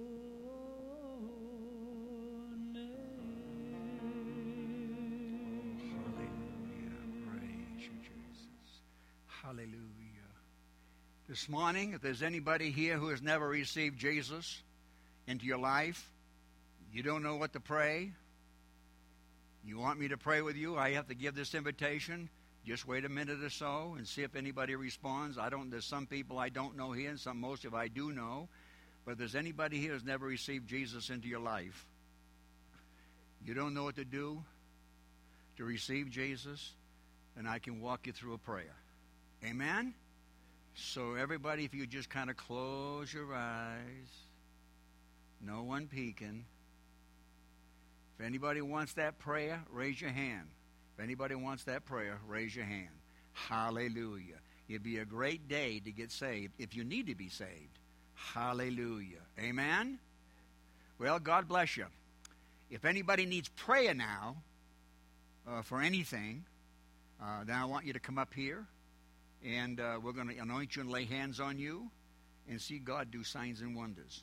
name. Hallelujah. Praise you, Jesus. Hallelujah. This morning, if there's anybody here who has never received Jesus into your life, you don't know what to pray, you want me to pray with you, I have to give this invitation. Just wait a minute or so and see if anybody responds. There's some people I don't know here, and most of I do know. But if there's anybody here who's never received Jesus into your life, you don't know what to do to receive Jesus, then I can walk you through a prayer. Amen? So everybody, if you just kind of close your eyes, no one peeking. If anybody wants that prayer, raise your hand. If anybody wants that prayer, raise your hand. Hallelujah. It'd be a great day to get saved if you need to be saved. Hallelujah. Amen? Well, God bless you. If anybody needs prayer now for anything, then I want you to come up here, and we're going to anoint you and lay hands on you and see God do signs and wonders.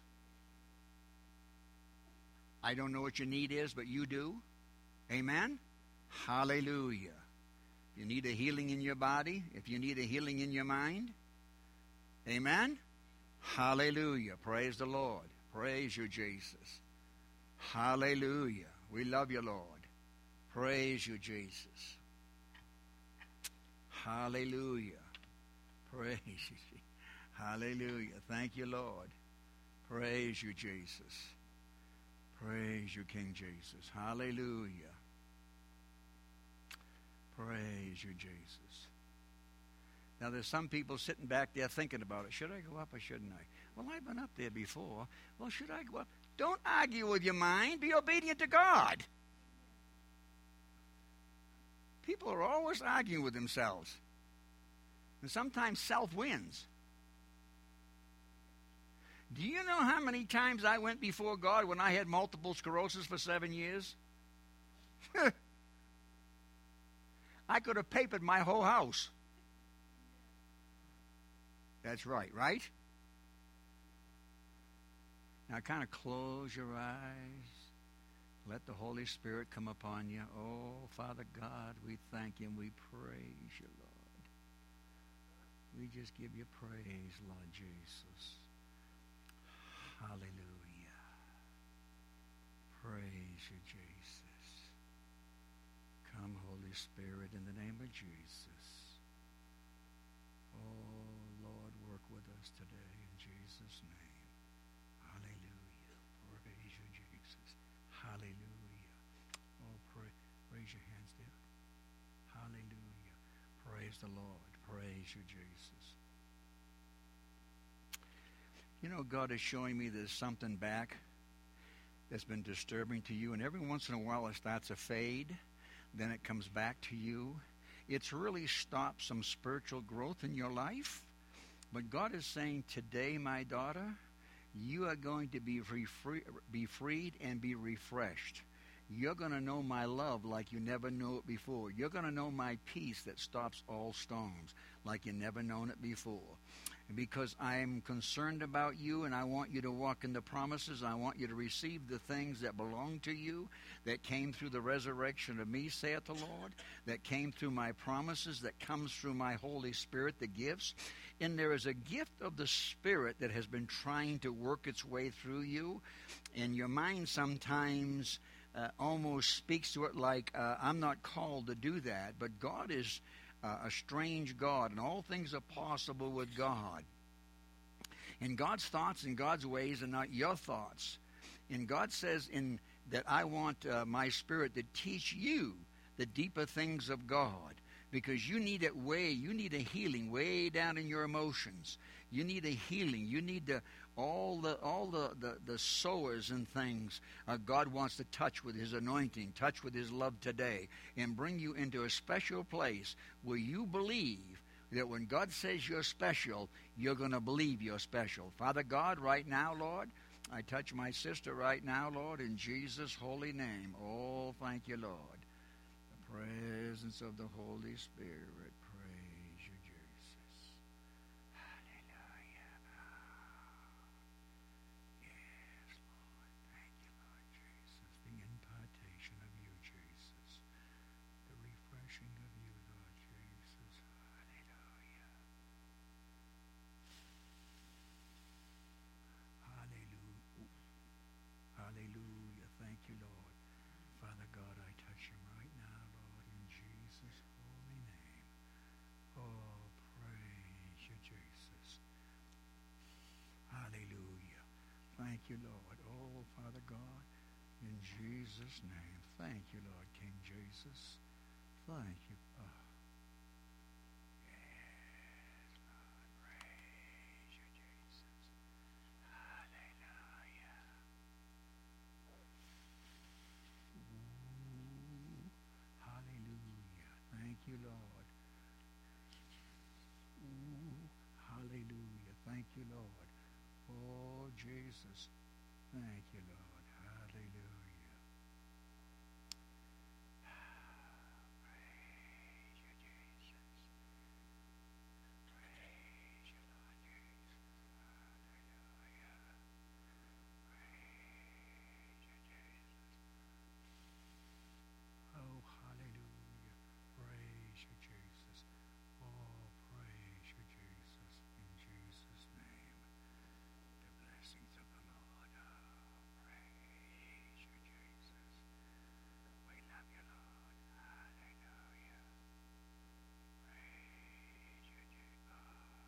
I don't know what your need is, but you do. Amen? Hallelujah. If you need a healing in your body, if you need a healing in your mind, amen? Hallelujah. Praise the Lord. Praise you, Jesus. Hallelujah. We love you, Lord. Praise you, Jesus. Hallelujah. Praise you. Hallelujah. Thank you, Lord. Praise you, Jesus. Praise you, King Jesus. Hallelujah. Praise you, Jesus. Now, there's some people sitting back there thinking about it. Should I go up or shouldn't I? Well, I've been up there before. Well, should I go up? Don't argue with your mind. Be obedient to God. People are always arguing with themselves. And sometimes self wins. Do you know how many times I went before God when I had multiple sclerosis for 7 years? I could have papered my whole house. That's right, right? Now kind of close your eyes. Let the Holy Spirit come upon you. Oh, Father God, we thank you and we praise you, Lord. We just give you praise, Lord Jesus. Hallelujah. you, Jesus. Come, Holy Spirit, in the name of Jesus. Oh, Lord, work with us today in Jesus' name. Hallelujah. Praise you, Jesus. Hallelujah. Oh, raise your hands there. Hallelujah. Praise the Lord. Praise you, Jesus. You know, God is showing me there's something back that's been disturbing to you, and every once in a while it starts to fade, then it comes back to you. It's really stopped some spiritual growth in your life. But God is saying today, my daughter, you are going to be freed and be refreshed. You're going to know my love like you never knew it before. You're going to know my peace that stops all storms like you never known it before. Because I am concerned about you, and I want you to walk in the promises. I want you to receive the things that belong to you, that came through the resurrection of me, saith the Lord, that came through my promises, that comes through my Holy Spirit, the gifts. And there is a gift of the Spirit that has been trying to work its way through you, and your mind sometimes almost speaks to it like, I'm not called to do that, but God is a strange God, and all things are possible with God. And God's thoughts and God's ways are not your thoughts. And God says that I want my Spirit to teach you the deeper things of God, because you need a healing way down in your emotions. You need a healing. You need all the sowers and things God wants to touch with His anointing, touch with His love today, and bring you into a special place where you believe that when God says you're special, you're going to believe you're special. Father God, right now, Lord, I touch my sister right now, Lord, in Jesus' holy name. Oh, thank you, Lord. The presence of the Holy Spirit. Praise you, Jesus. Hallelujah. Yes, Lord. Thank you, Lord Jesus. The impartation of you, Jesus. The refreshing of you, Lord Jesus. Hallelujah. Hallelujah. Hallelujah. Thank you, Lord. Father God, I touch him right now, Lord, in Jesus' holy name. Oh, praise you, Jesus. Hallelujah. Thank you, Lord. Oh, Father God, in Jesus' name. Thank you, Lord, King Jesus. Thank you. Oh. Yes, Lord. Praise you, Jesus. Hallelujah. Ooh, hallelujah. Thank you, Lord. Ooh, hallelujah. Thank you, Lord. Oh, Jesus. Thank you, Lord. Hallelujah. Praise you, Jesus. Praise you, Lord Jesus. Hallelujah. Praise you, Jesus. Oh, hallelujah. Praise you, Jesus. Oh, praise you, Jesus. In Jesus' name. The blessings of the Lord. Oh, praise you, Jesus. We love you, Lord. Hallelujah. Praise you, Jesus.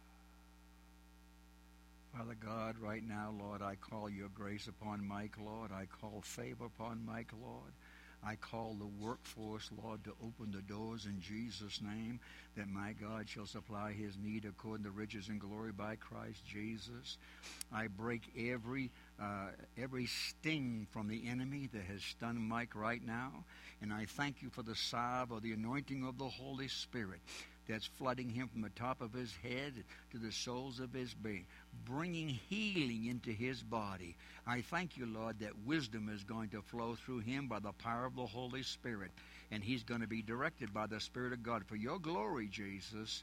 Father God, right now, Lord, I call your grace upon Mike, Lord. I call favor upon Mike, Lord. I call the workforce, Lord, to open the doors in Jesus' name, that my God shall supply his need according to riches and glory by Christ Jesus. I break every sting from the enemy that has stunned Mike right now, and I thank you for the salve or the anointing of the Holy Spirit that's flooding him from the top of his head to the soles of his being, bringing healing into his body. I thank you, Lord, that wisdom is going to flow through him by the power of the Holy Spirit, and he's going to be directed by the Spirit of God for your glory, Jesus.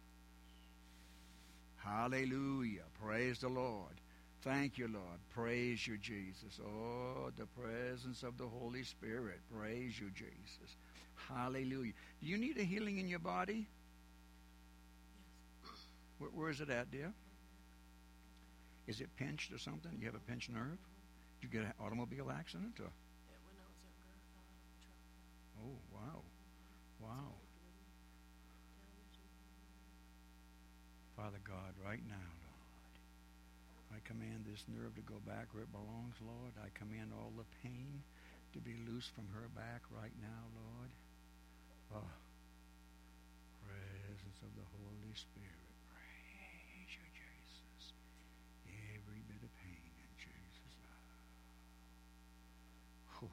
Hallelujah. Praise the Lord. Thank you, Lord. Praise you, Jesus. Oh, the presence of the Holy Spirit. Praise you, Jesus. Hallelujah. Do you need a healing in your body? Where is it at, dear? Is it pinched or something? You have a pinched nerve? Did you get an automobile accident? Or? When I was in Oh, wow. Wow. Father God, right now, Lord, I command this nerve to go back where it belongs, Lord. I command all the pain to be loose from her back right now, Lord. Oh, presence of the Holy Spirit. Praise you, Jesus. Every bit of pain in Jesus' name.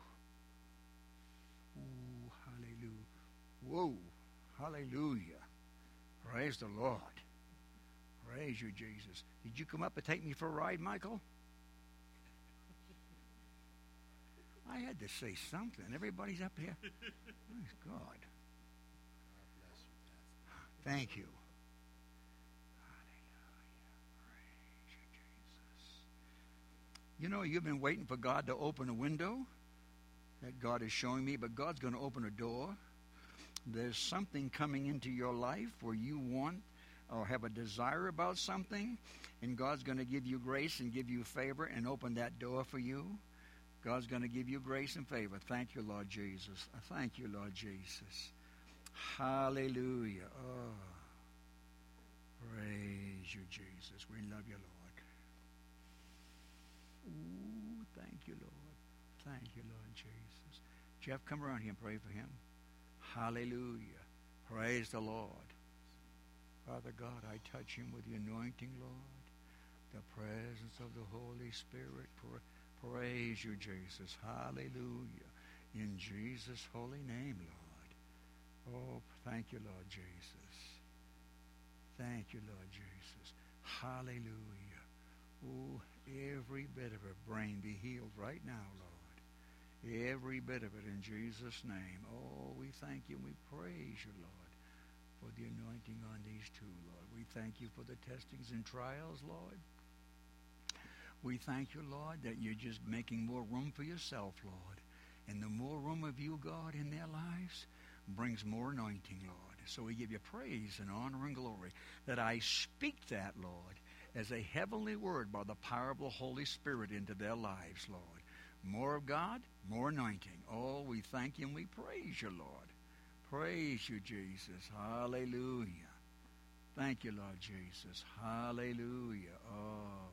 Ooh, hallelujah. Whoa, hallelujah. Praise the Lord. Praise you, Jesus. Did you come up and take me for a ride, Michael? I had to say something. Everybody's up here. Praise God. Thank you. Hallelujah. Praise you, Jesus. You know, you've been waiting for God to open a window that God is showing me, but God's going to open a door. There's something coming into your life where you want or have a desire about something, and God's going to give you grace and give you favor and open that door for you. God's going to give you grace and favor. Thank you, Lord Jesus. Thank you, Lord Jesus. Hallelujah. Oh, praise you, Jesus. We love you, Lord. Ooh, thank you, Lord. Thank you, Lord Jesus. Jeff, come around here and pray for him. Hallelujah. Praise the Lord. Father God, I touch him with the anointing, Lord. The presence of the Holy Spirit. Praise you, Jesus. Hallelujah. In Jesus' holy name, Lord. Oh, thank you, Lord Jesus. Thank you, Lord Jesus. Hallelujah. Oh, every bit of her brain be healed right now, Lord. Every bit of it in Jesus' name. Oh, we thank you and we praise you, Lord, for the anointing on these two, Lord. We thank you for the testings and trials, Lord. We thank you, Lord, that you're just making more room for yourself, Lord. And the more room of you, God, in their lives brings more anointing, Lord. So we give you praise and honor and glory that I speak that, Lord, as a heavenly word by the power of the Holy Spirit into their lives, Lord. More of God, more anointing. Oh, we thank you and we praise you, Lord. Praise you, Jesus. Hallelujah. Thank you, Lord Jesus. Hallelujah. Oh.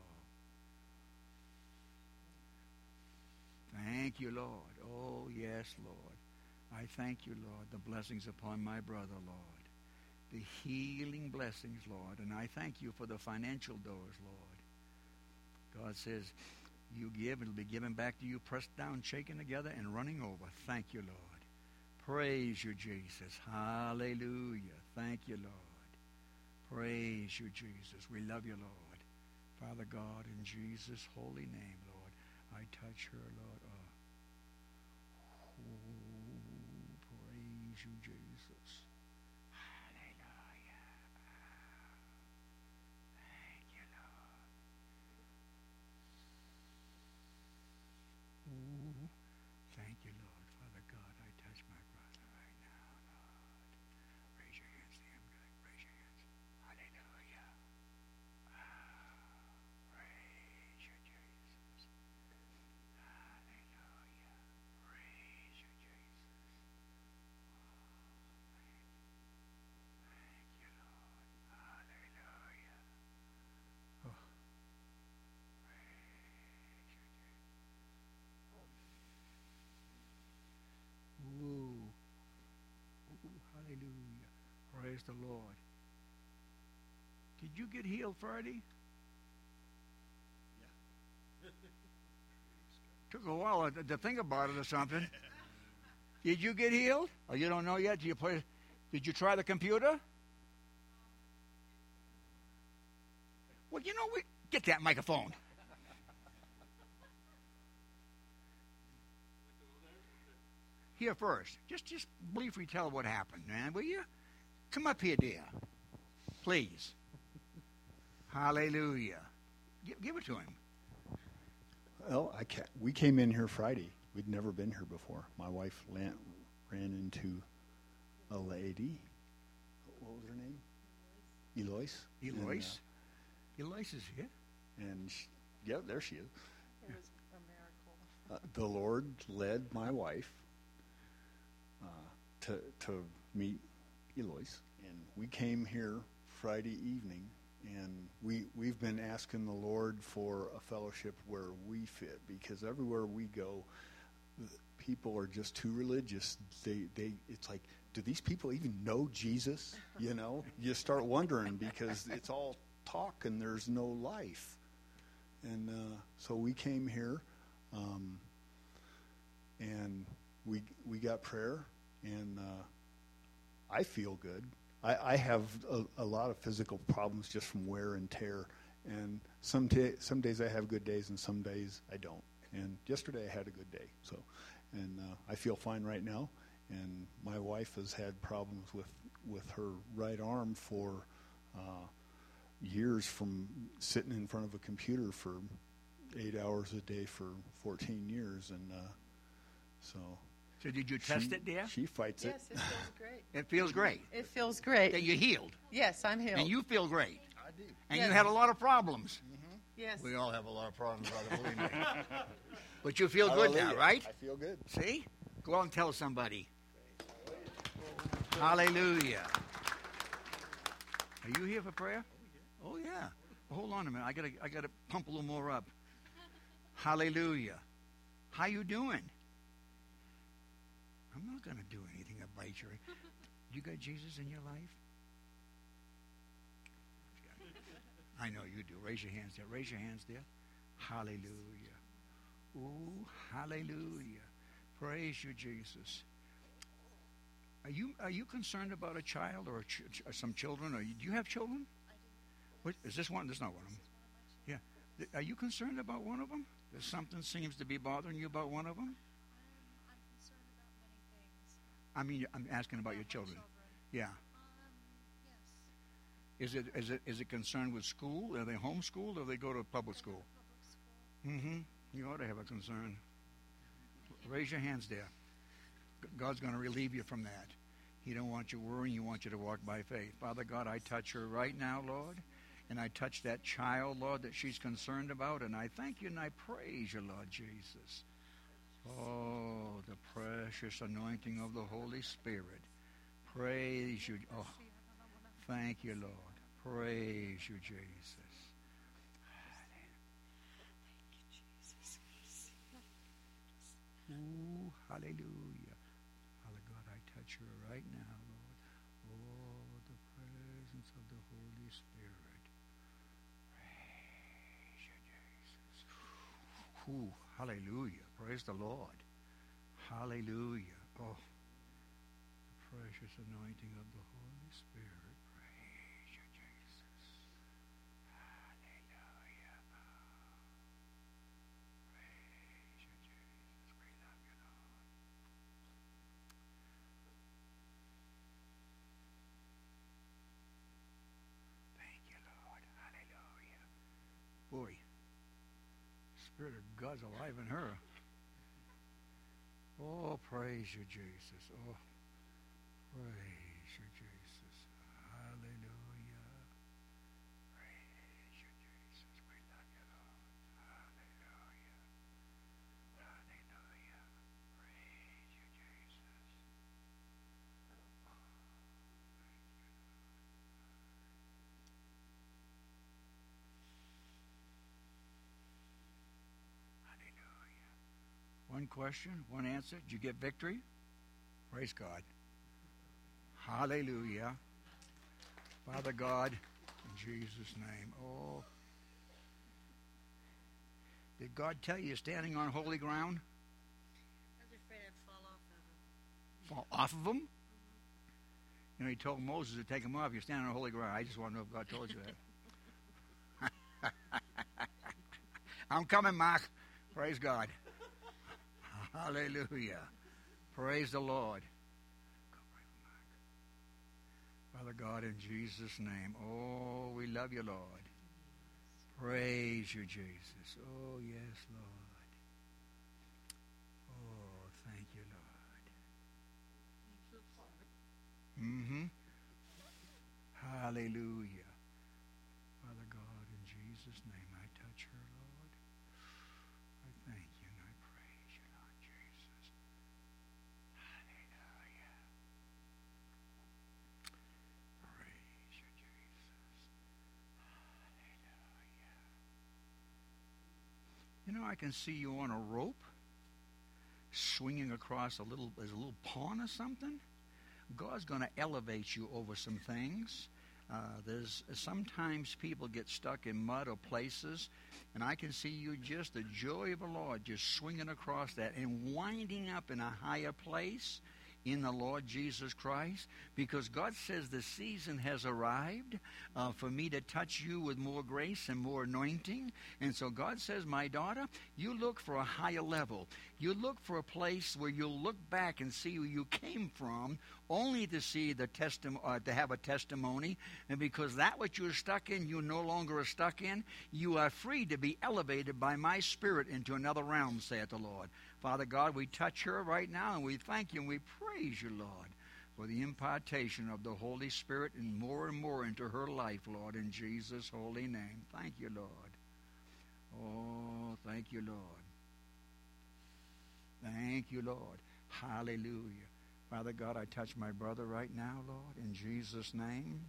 Thank you, Lord. Oh, yes, Lord. I thank you, Lord, the blessings upon my brother, Lord. The healing blessings, Lord. And I thank you for the financial doors, Lord. God says, you give, it'll be given back to you, pressed down, shaken together, and running over. Thank you, Lord. Praise you, Jesus. Hallelujah. Thank you, Lord. Praise you, Jesus. We love you, Lord. Father God, in Jesus' holy name, Lord, I touch her, Lord. Praise you, Jesus. Hallelujah. Thank you, Lord. Ooh, thank you, Lord. Father God, I touch my brother right now, Lord. Raise your hands to him. Raise your hands. Hallelujah. Praise you, Jesus. Hallelujah. Praise you, Jesus. Thank you, Lord. Hallelujah. Oh, praise you, Jesus. Ooh. Ooh, hallelujah. Praise the Lord. Did you get healed Friday? Yeah. Took a while to think about it or something. Did you get healed? Oh, you don't know yet? Did you try the computer? Well, you know, get that microphone. Here first. Just briefly tell what happened, man, will you? Come up here, dear. Please. Hallelujah. Give it to him. Well, we came in here Friday. We'd never been here before. My wife ran into a lady. What was her name? Eloise. Eloise. Eloise is here. And there she is. It was a miracle. The Lord led my wife to meet Eloise, and we came here Friday evening, and we've been asking the Lord for a fellowship where we fit, because everywhere we go, people are just too religious. It's like, do these people even know Jesus? You know, you start wondering, because it's all talk and there's no life. And so we came here, and we got prayer, and I feel good. I have a lot of physical problems just from wear and tear, and some days I have good days and some days I don't. And yesterday I had a good day, and I feel fine right now. And my wife has had problems with her right arm for years, from sitting in front of a computer for 8 hours a day for 14 years, and so. So did you test it, dear? She fights it. Yes, it feels great. It feels great. It feels great. That you healed. Yes, I'm healed. And you feel great. I do. And Yes. you had a lot of problems. Yes. We all have a lot of problems, brother, believe me. But you feel good now, right? I feel good. See? Go out and tell somebody. Hallelujah. Are you here for prayer? Oh, yeah. Well, hold on a minute. I gotta pump a little more up. Hallelujah. How you doing? I'm not going to do anything about your... You got Jesus in your life? I know you do. Raise your hands there. Raise your hands there. Hallelujah. Ooh, hallelujah. Praise you, Jesus. Are you concerned about a child or some children? Or do you have children? I do. What, is this one? This is not one of them. This is one of my children. Yeah. Are you concerned about one of them? There's something seems to be bothering you about one of them? I'm concerned about many things. I mean, I'm asking about your my children. Yeah. Yes. Is it concerned with school? Are they homeschooled or they go to public school? Public school. You ought to have a concern. Raise your hands there. God's going to relieve you from that. He don't want you worrying. He wants you to walk by faith. Father God, I touch her right now, Lord. And I touch that child, Lord, that she's concerned about. And I thank you and I praise you, Lord Jesus. Oh, the precious anointing of the Holy Spirit. Praise you. Oh, thank you, Lord. Praise you, Jesus. Ooh, hallelujah. Father God, I touch her right now, Lord. Oh, the presence of the Holy Spirit. Praise you, Jesus. Ooh, hallelujah. Praise the Lord. Hallelujah. Oh, the precious anointing of the Holy Spirit. Praise you, Jesus. Hallelujah. Praise you, Jesus. We love you, Lord. Thank you, Lord. Hallelujah. Boy, Spirit of God's alive in her. Oh, praise you, Jesus. Oh, praise you, Jesus. Hallelujah. Praise you, Jesus. We love you, Lord. Hallelujah. Hallelujah. Praise you, Jesus. Oh, thank you, Lord. Hallelujah. One question, one answer. Did you get victory? Praise God. Hallelujah. Father God, in Jesus' name. Oh. Did God tell you you're standing on holy ground? I was afraid I'd fall off of it. Fall off of them? You know, he told Moses to take them off. You're standing on holy ground. I just want to know if God told you that. I'm coming, Mark. Praise God. Hallelujah. Praise the Lord. Go pray for Mark. Father God, in Jesus' name. Oh, we love you, Lord. Praise you, Jesus. Oh, yes, Lord. Oh, thank you, Lord. Mm-hmm. Hallelujah. Father God, in Jesus' name, I touch her, Lord. I thank you and I praise you, Lord Jesus. Hallelujah. I can see you on a rope, swinging across there's a little pond or something. God's going to elevate you over some things. There's sometimes people get stuck in mud or places, and I can see you just the joy of the Lord just swinging across that and winding up in a higher place in the Lord Jesus Christ, because God says the season has arrived for me to touch you with more grace and more anointing. And so God says, my daughter, you look for a higher level. You look for a place where you'll look back and see where you came from, only to see the to have a testimony. And because that which you're stuck in, you no longer are stuck in. You are free to be elevated by my Spirit into another realm, saith the Lord. Father God, we touch her right now, and we thank you and we praise you, Lord, for the impartation of the Holy Spirit and more into her life, Lord, in Jesus' holy name. Thank you, Lord. Oh, thank you, Lord. Thank you, Lord. Hallelujah. Father God, I touch my brother right now, Lord, in Jesus' name.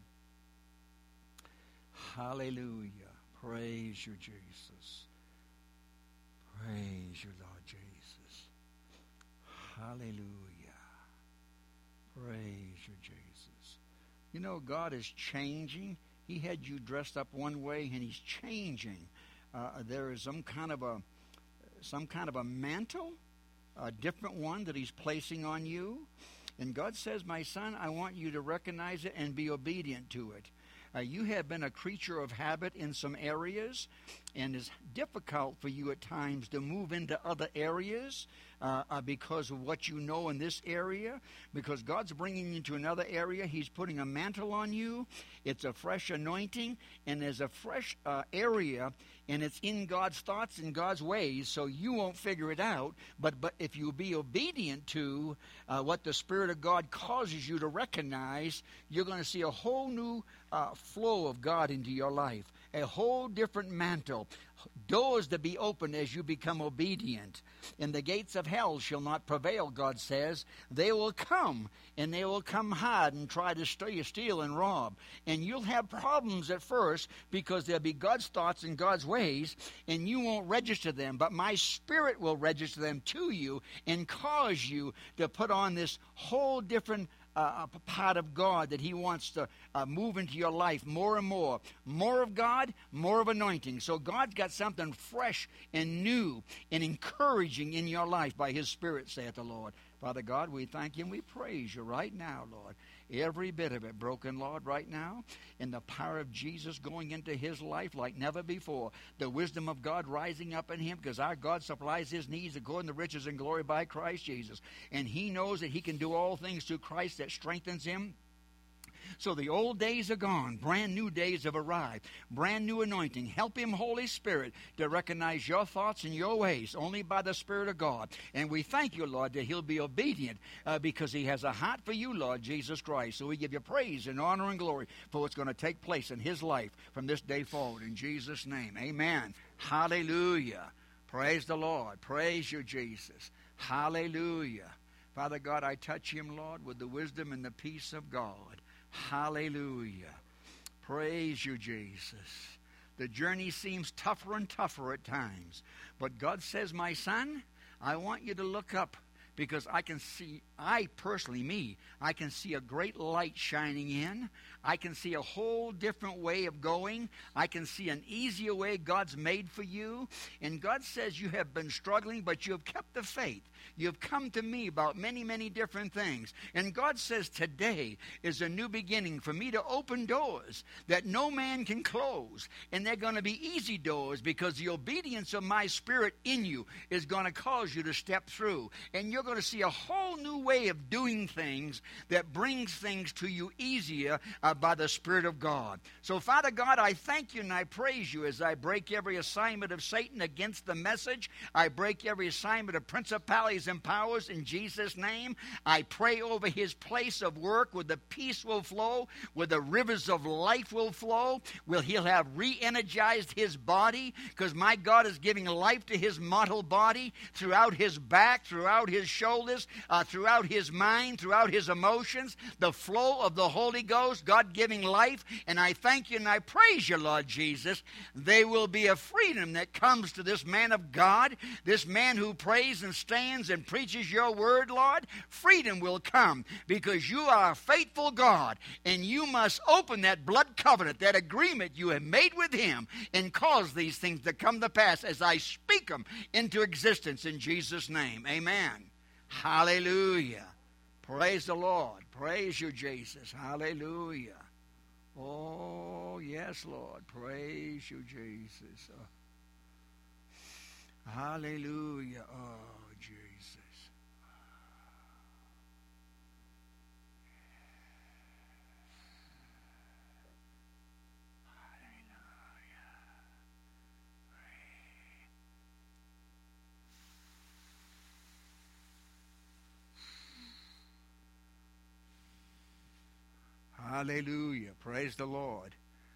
Hallelujah. Praise you, Jesus. Praise you, Lord Jesus. Hallelujah. Praise you, Jesus. You know, God is changing. He had you dressed up one way, and He's changing. There is some kind of a mantle, a different one that He's placing on you. And God says, my son, I want you to recognize it and be obedient to it. You have been a creature of habit in some areas, and it's difficult for you at times to move into other areas because of what you know in this area. Because God's bringing you to another area. He's putting a mantle on you. It's a fresh anointing, and there's a fresh area, and it's in God's thoughts and God's ways, so you won't figure it out. But if you be obedient to what the Spirit of God causes you to recognize, you're going to see a whole new flow of God into your life, a whole different mantle, doors to be opened as you become obedient. And the gates of hell shall not prevail, God says. They will come, and they will come hard and try to steal and rob. And you'll have problems at first because there'll be God's thoughts and God's ways, and you won't register them. But my Spirit will register them to you and cause you to put on this whole different part of God that He wants to move into your life more and more. More of God, more of anointing. So God's got something fresh and new and encouraging in your life by His Spirit, saith the Lord. Father God, we thank you and we praise you right now, Lord. Every bit of it broken, Lord, right now. And the power of Jesus going into his life like never before. The wisdom of God rising up in him, because our God supplies his needs according to riches and glory by Christ Jesus. And he knows that he can do all things through Christ that strengthens him. So the old days are gone. Brand new days have arrived. Brand new anointing. Help him, Holy Spirit, to recognize your thoughts and your ways only by the Spirit of God. And we thank you, Lord, that he'll be obedient because he has a heart for you, Lord Jesus Christ. So we give you praise and honor and glory for what's going to take place in his life from this day forward. In Jesus' name, amen. Hallelujah. Praise the Lord. Praise you, Jesus. Hallelujah. Father God, I touch him, Lord, with the wisdom and the peace of God. Hallelujah. Praise you, Jesus. The journey seems tougher and tougher at times. But God says, my son, I want you to look up, because I can see, I can see a great light shining in. I can see a whole different way of going. I can see an easier way God's made for you. And God says you have been struggling, but you have kept the faith. You've come to me about many, many different things. And God says today is a new beginning for me to open doors that no man can close. And they're going to be easy doors because the obedience of my Spirit in you is going to cause you to step through. And you're going to see a whole new way of doing things that brings things to you easier by the Spirit of God. So, Father God, I thank you and I praise you as I break every assignment of Satan against the message. I break every assignment of principality principalities and powers in Jesus' name. I pray over his place of work where the peace will flow, where the rivers of life will flow, where he'll have re-energized his body, because my God is giving life to his mortal body throughout his back, throughout his shoulders, throughout his mind, throughout his emotions, the flow of the Holy Ghost, God giving life. And I thank you and I praise you, Lord Jesus. There will be a freedom that comes to this man of God, this man who prays and stands and preaches your word, Lord. Freedom will come because you are a faithful God, and you must open that blood covenant, that agreement you have made with him, and cause these things to come to pass as I speak them into existence in Jesus' name. Amen. Hallelujah. Praise the Lord. Praise you, Jesus. Hallelujah. Oh, yes, Lord. Praise you, Jesus. Hallelujah. Oh, Jesus. Hallelujah. Praise the Lord.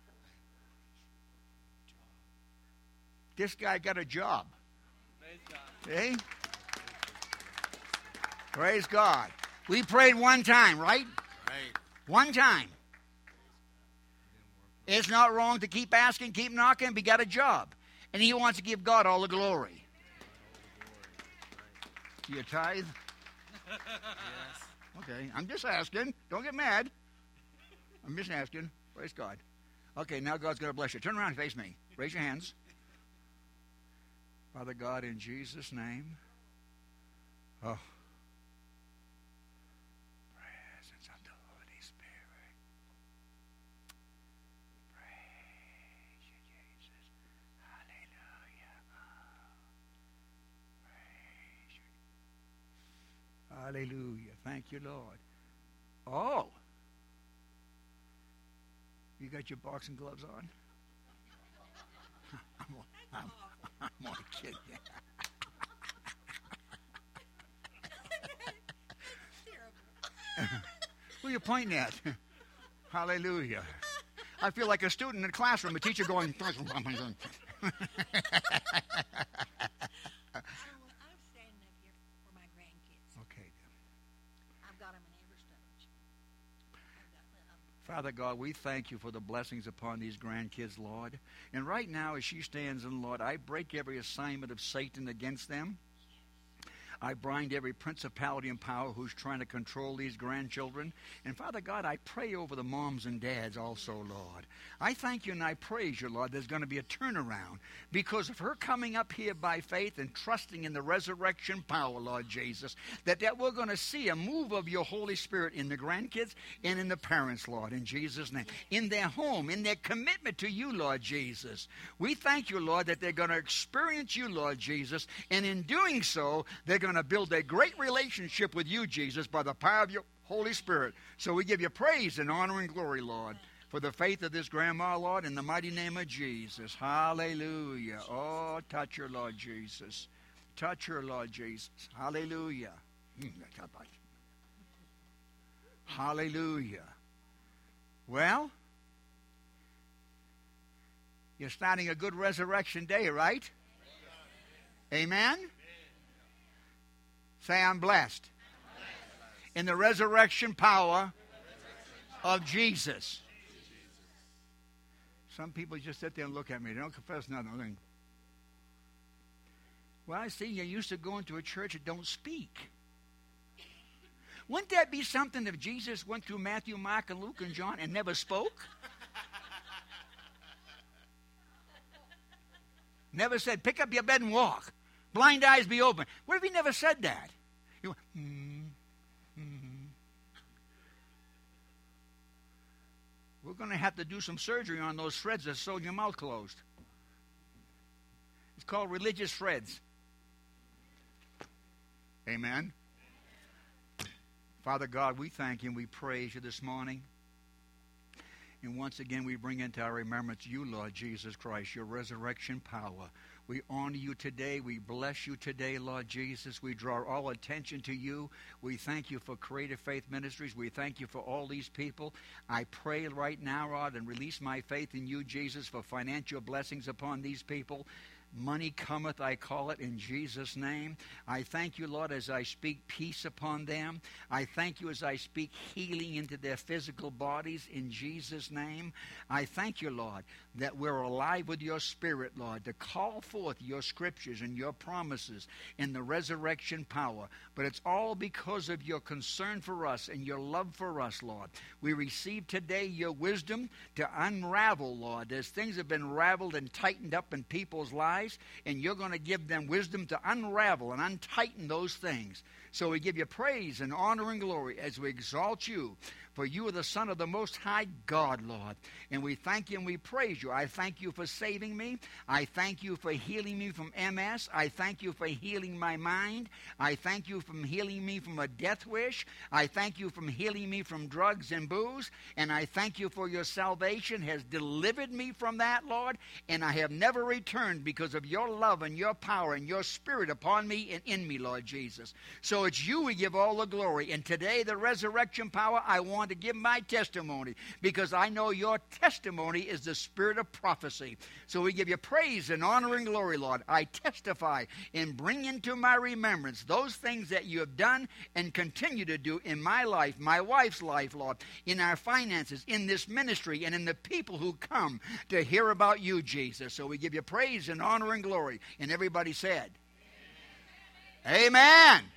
This guy got a job. Hey? Praise God. We prayed one time, right? Right. One time. It's not wrong to keep asking, keep knocking, but he got a job. And he wants to give God all the glory. Do you tithe? Yes. Okay, I'm just asking. Don't get mad. I'm just asking. Praise God. Okay, now God's going to bless you. Turn around and face me. Raise your hands. Father God, in Jesus' name. Oh. Presence of the Holy Spirit. Praise you, Jesus. Hallelujah. Oh. Praise you. Hallelujah. Thank you, Lord. Oh. You got your boxing gloves on? I'm only kidding. Who are you pointing at? Hallelujah. I feel like a student in a classroom, a teacher going... I'm standing up here for my grandkids. Okay. I've got them in every stage. Father God, we thank you for the blessings upon these grandkids, Lord. And right now, as she stands in, Lord, I break every assignment of Satan against them. I bind every principality and power who's trying to control these grandchildren. And Father God, I pray over the moms and dads also, Lord. I thank you and I praise you, Lord. There's going to be a turnaround because of her coming up here by faith and trusting in the resurrection power, Lord Jesus, that we're going to see a move of your Holy Spirit in the grandkids and in the parents, Lord, in Jesus' name. In their home, in their commitment to you, Lord Jesus. We thank you, Lord, that they're going to experience you, Lord Jesus, and in doing so, they're going to build a great relationship with you, Jesus, by the power of your Holy Spirit. So we give you praise and honor and glory, Lord, for the faith of this grandma, Lord, in the mighty name of Jesus. Hallelujah. Oh, touch her, Lord Jesus. Touch her, Lord Jesus. Hallelujah. Hallelujah. Well, you're starting a good resurrection day, right? Amen? Say, I'm blessed. In the resurrection power of Jesus. Some people just sit there and look at me. They don't confess nothing. Well, I see you're used to going to a church that don't speak. Wouldn't that be something if Jesus went through Matthew, Mark, and Luke, and John and never spoke? Never said, pick up your bed and walk. Blind eyes be open. What if he never said that? You went, We're going to have to do some surgery on those threads that sew your mouth closed. It's called religious threads. Amen. Father God, we thank you and we praise you this morning. And once again, we bring into our remembrance you, Lord Jesus Christ, your resurrection power. We honor you today. We bless you today, Lord Jesus. We draw all attention to you. We thank you for Creative Faith Ministries. We thank you for all these people. I pray right now, Lord, and release my faith in you, Jesus, for financial blessings upon these people. Money cometh, I call it, in Jesus' name. I thank you, Lord, as I speak peace upon them. I thank you as I speak healing into their physical bodies in Jesus' name. I thank you, Lord, that we're alive with your Spirit, Lord, to call forth your scriptures and your promises in the resurrection power. But it's all because of your concern for us and your love for us, Lord. We receive today your wisdom to unravel, Lord, as things have been raveled and tightened up in people's lives. And you're going to give them wisdom to unravel and untighten those things. So we give you praise and honor and glory as we exalt you. For you are the Son of the Most High God, Lord. And we thank you and we praise you. I thank you for saving me. I thank you for healing me from MS. I thank you for healing my mind. I thank you for healing me from a death wish. I thank you for healing me from drugs and booze. And I thank you for your salvation has delivered me from that, Lord. And I have never returned because of your love and your power and your Spirit upon me and in me, Lord Jesus. So it's you we give all the glory. And today, the resurrection power, I want to give my testimony because I know your testimony is the spirit of prophecy. So we give you praise and honor and glory, Lord. I testify and bring into my remembrance those things that you have done and continue to do in my life, my wife's life, Lord, in our finances, in this ministry, and in the people who come to hear about you, Jesus. So we give you praise and honor and glory. And everybody said, Amen.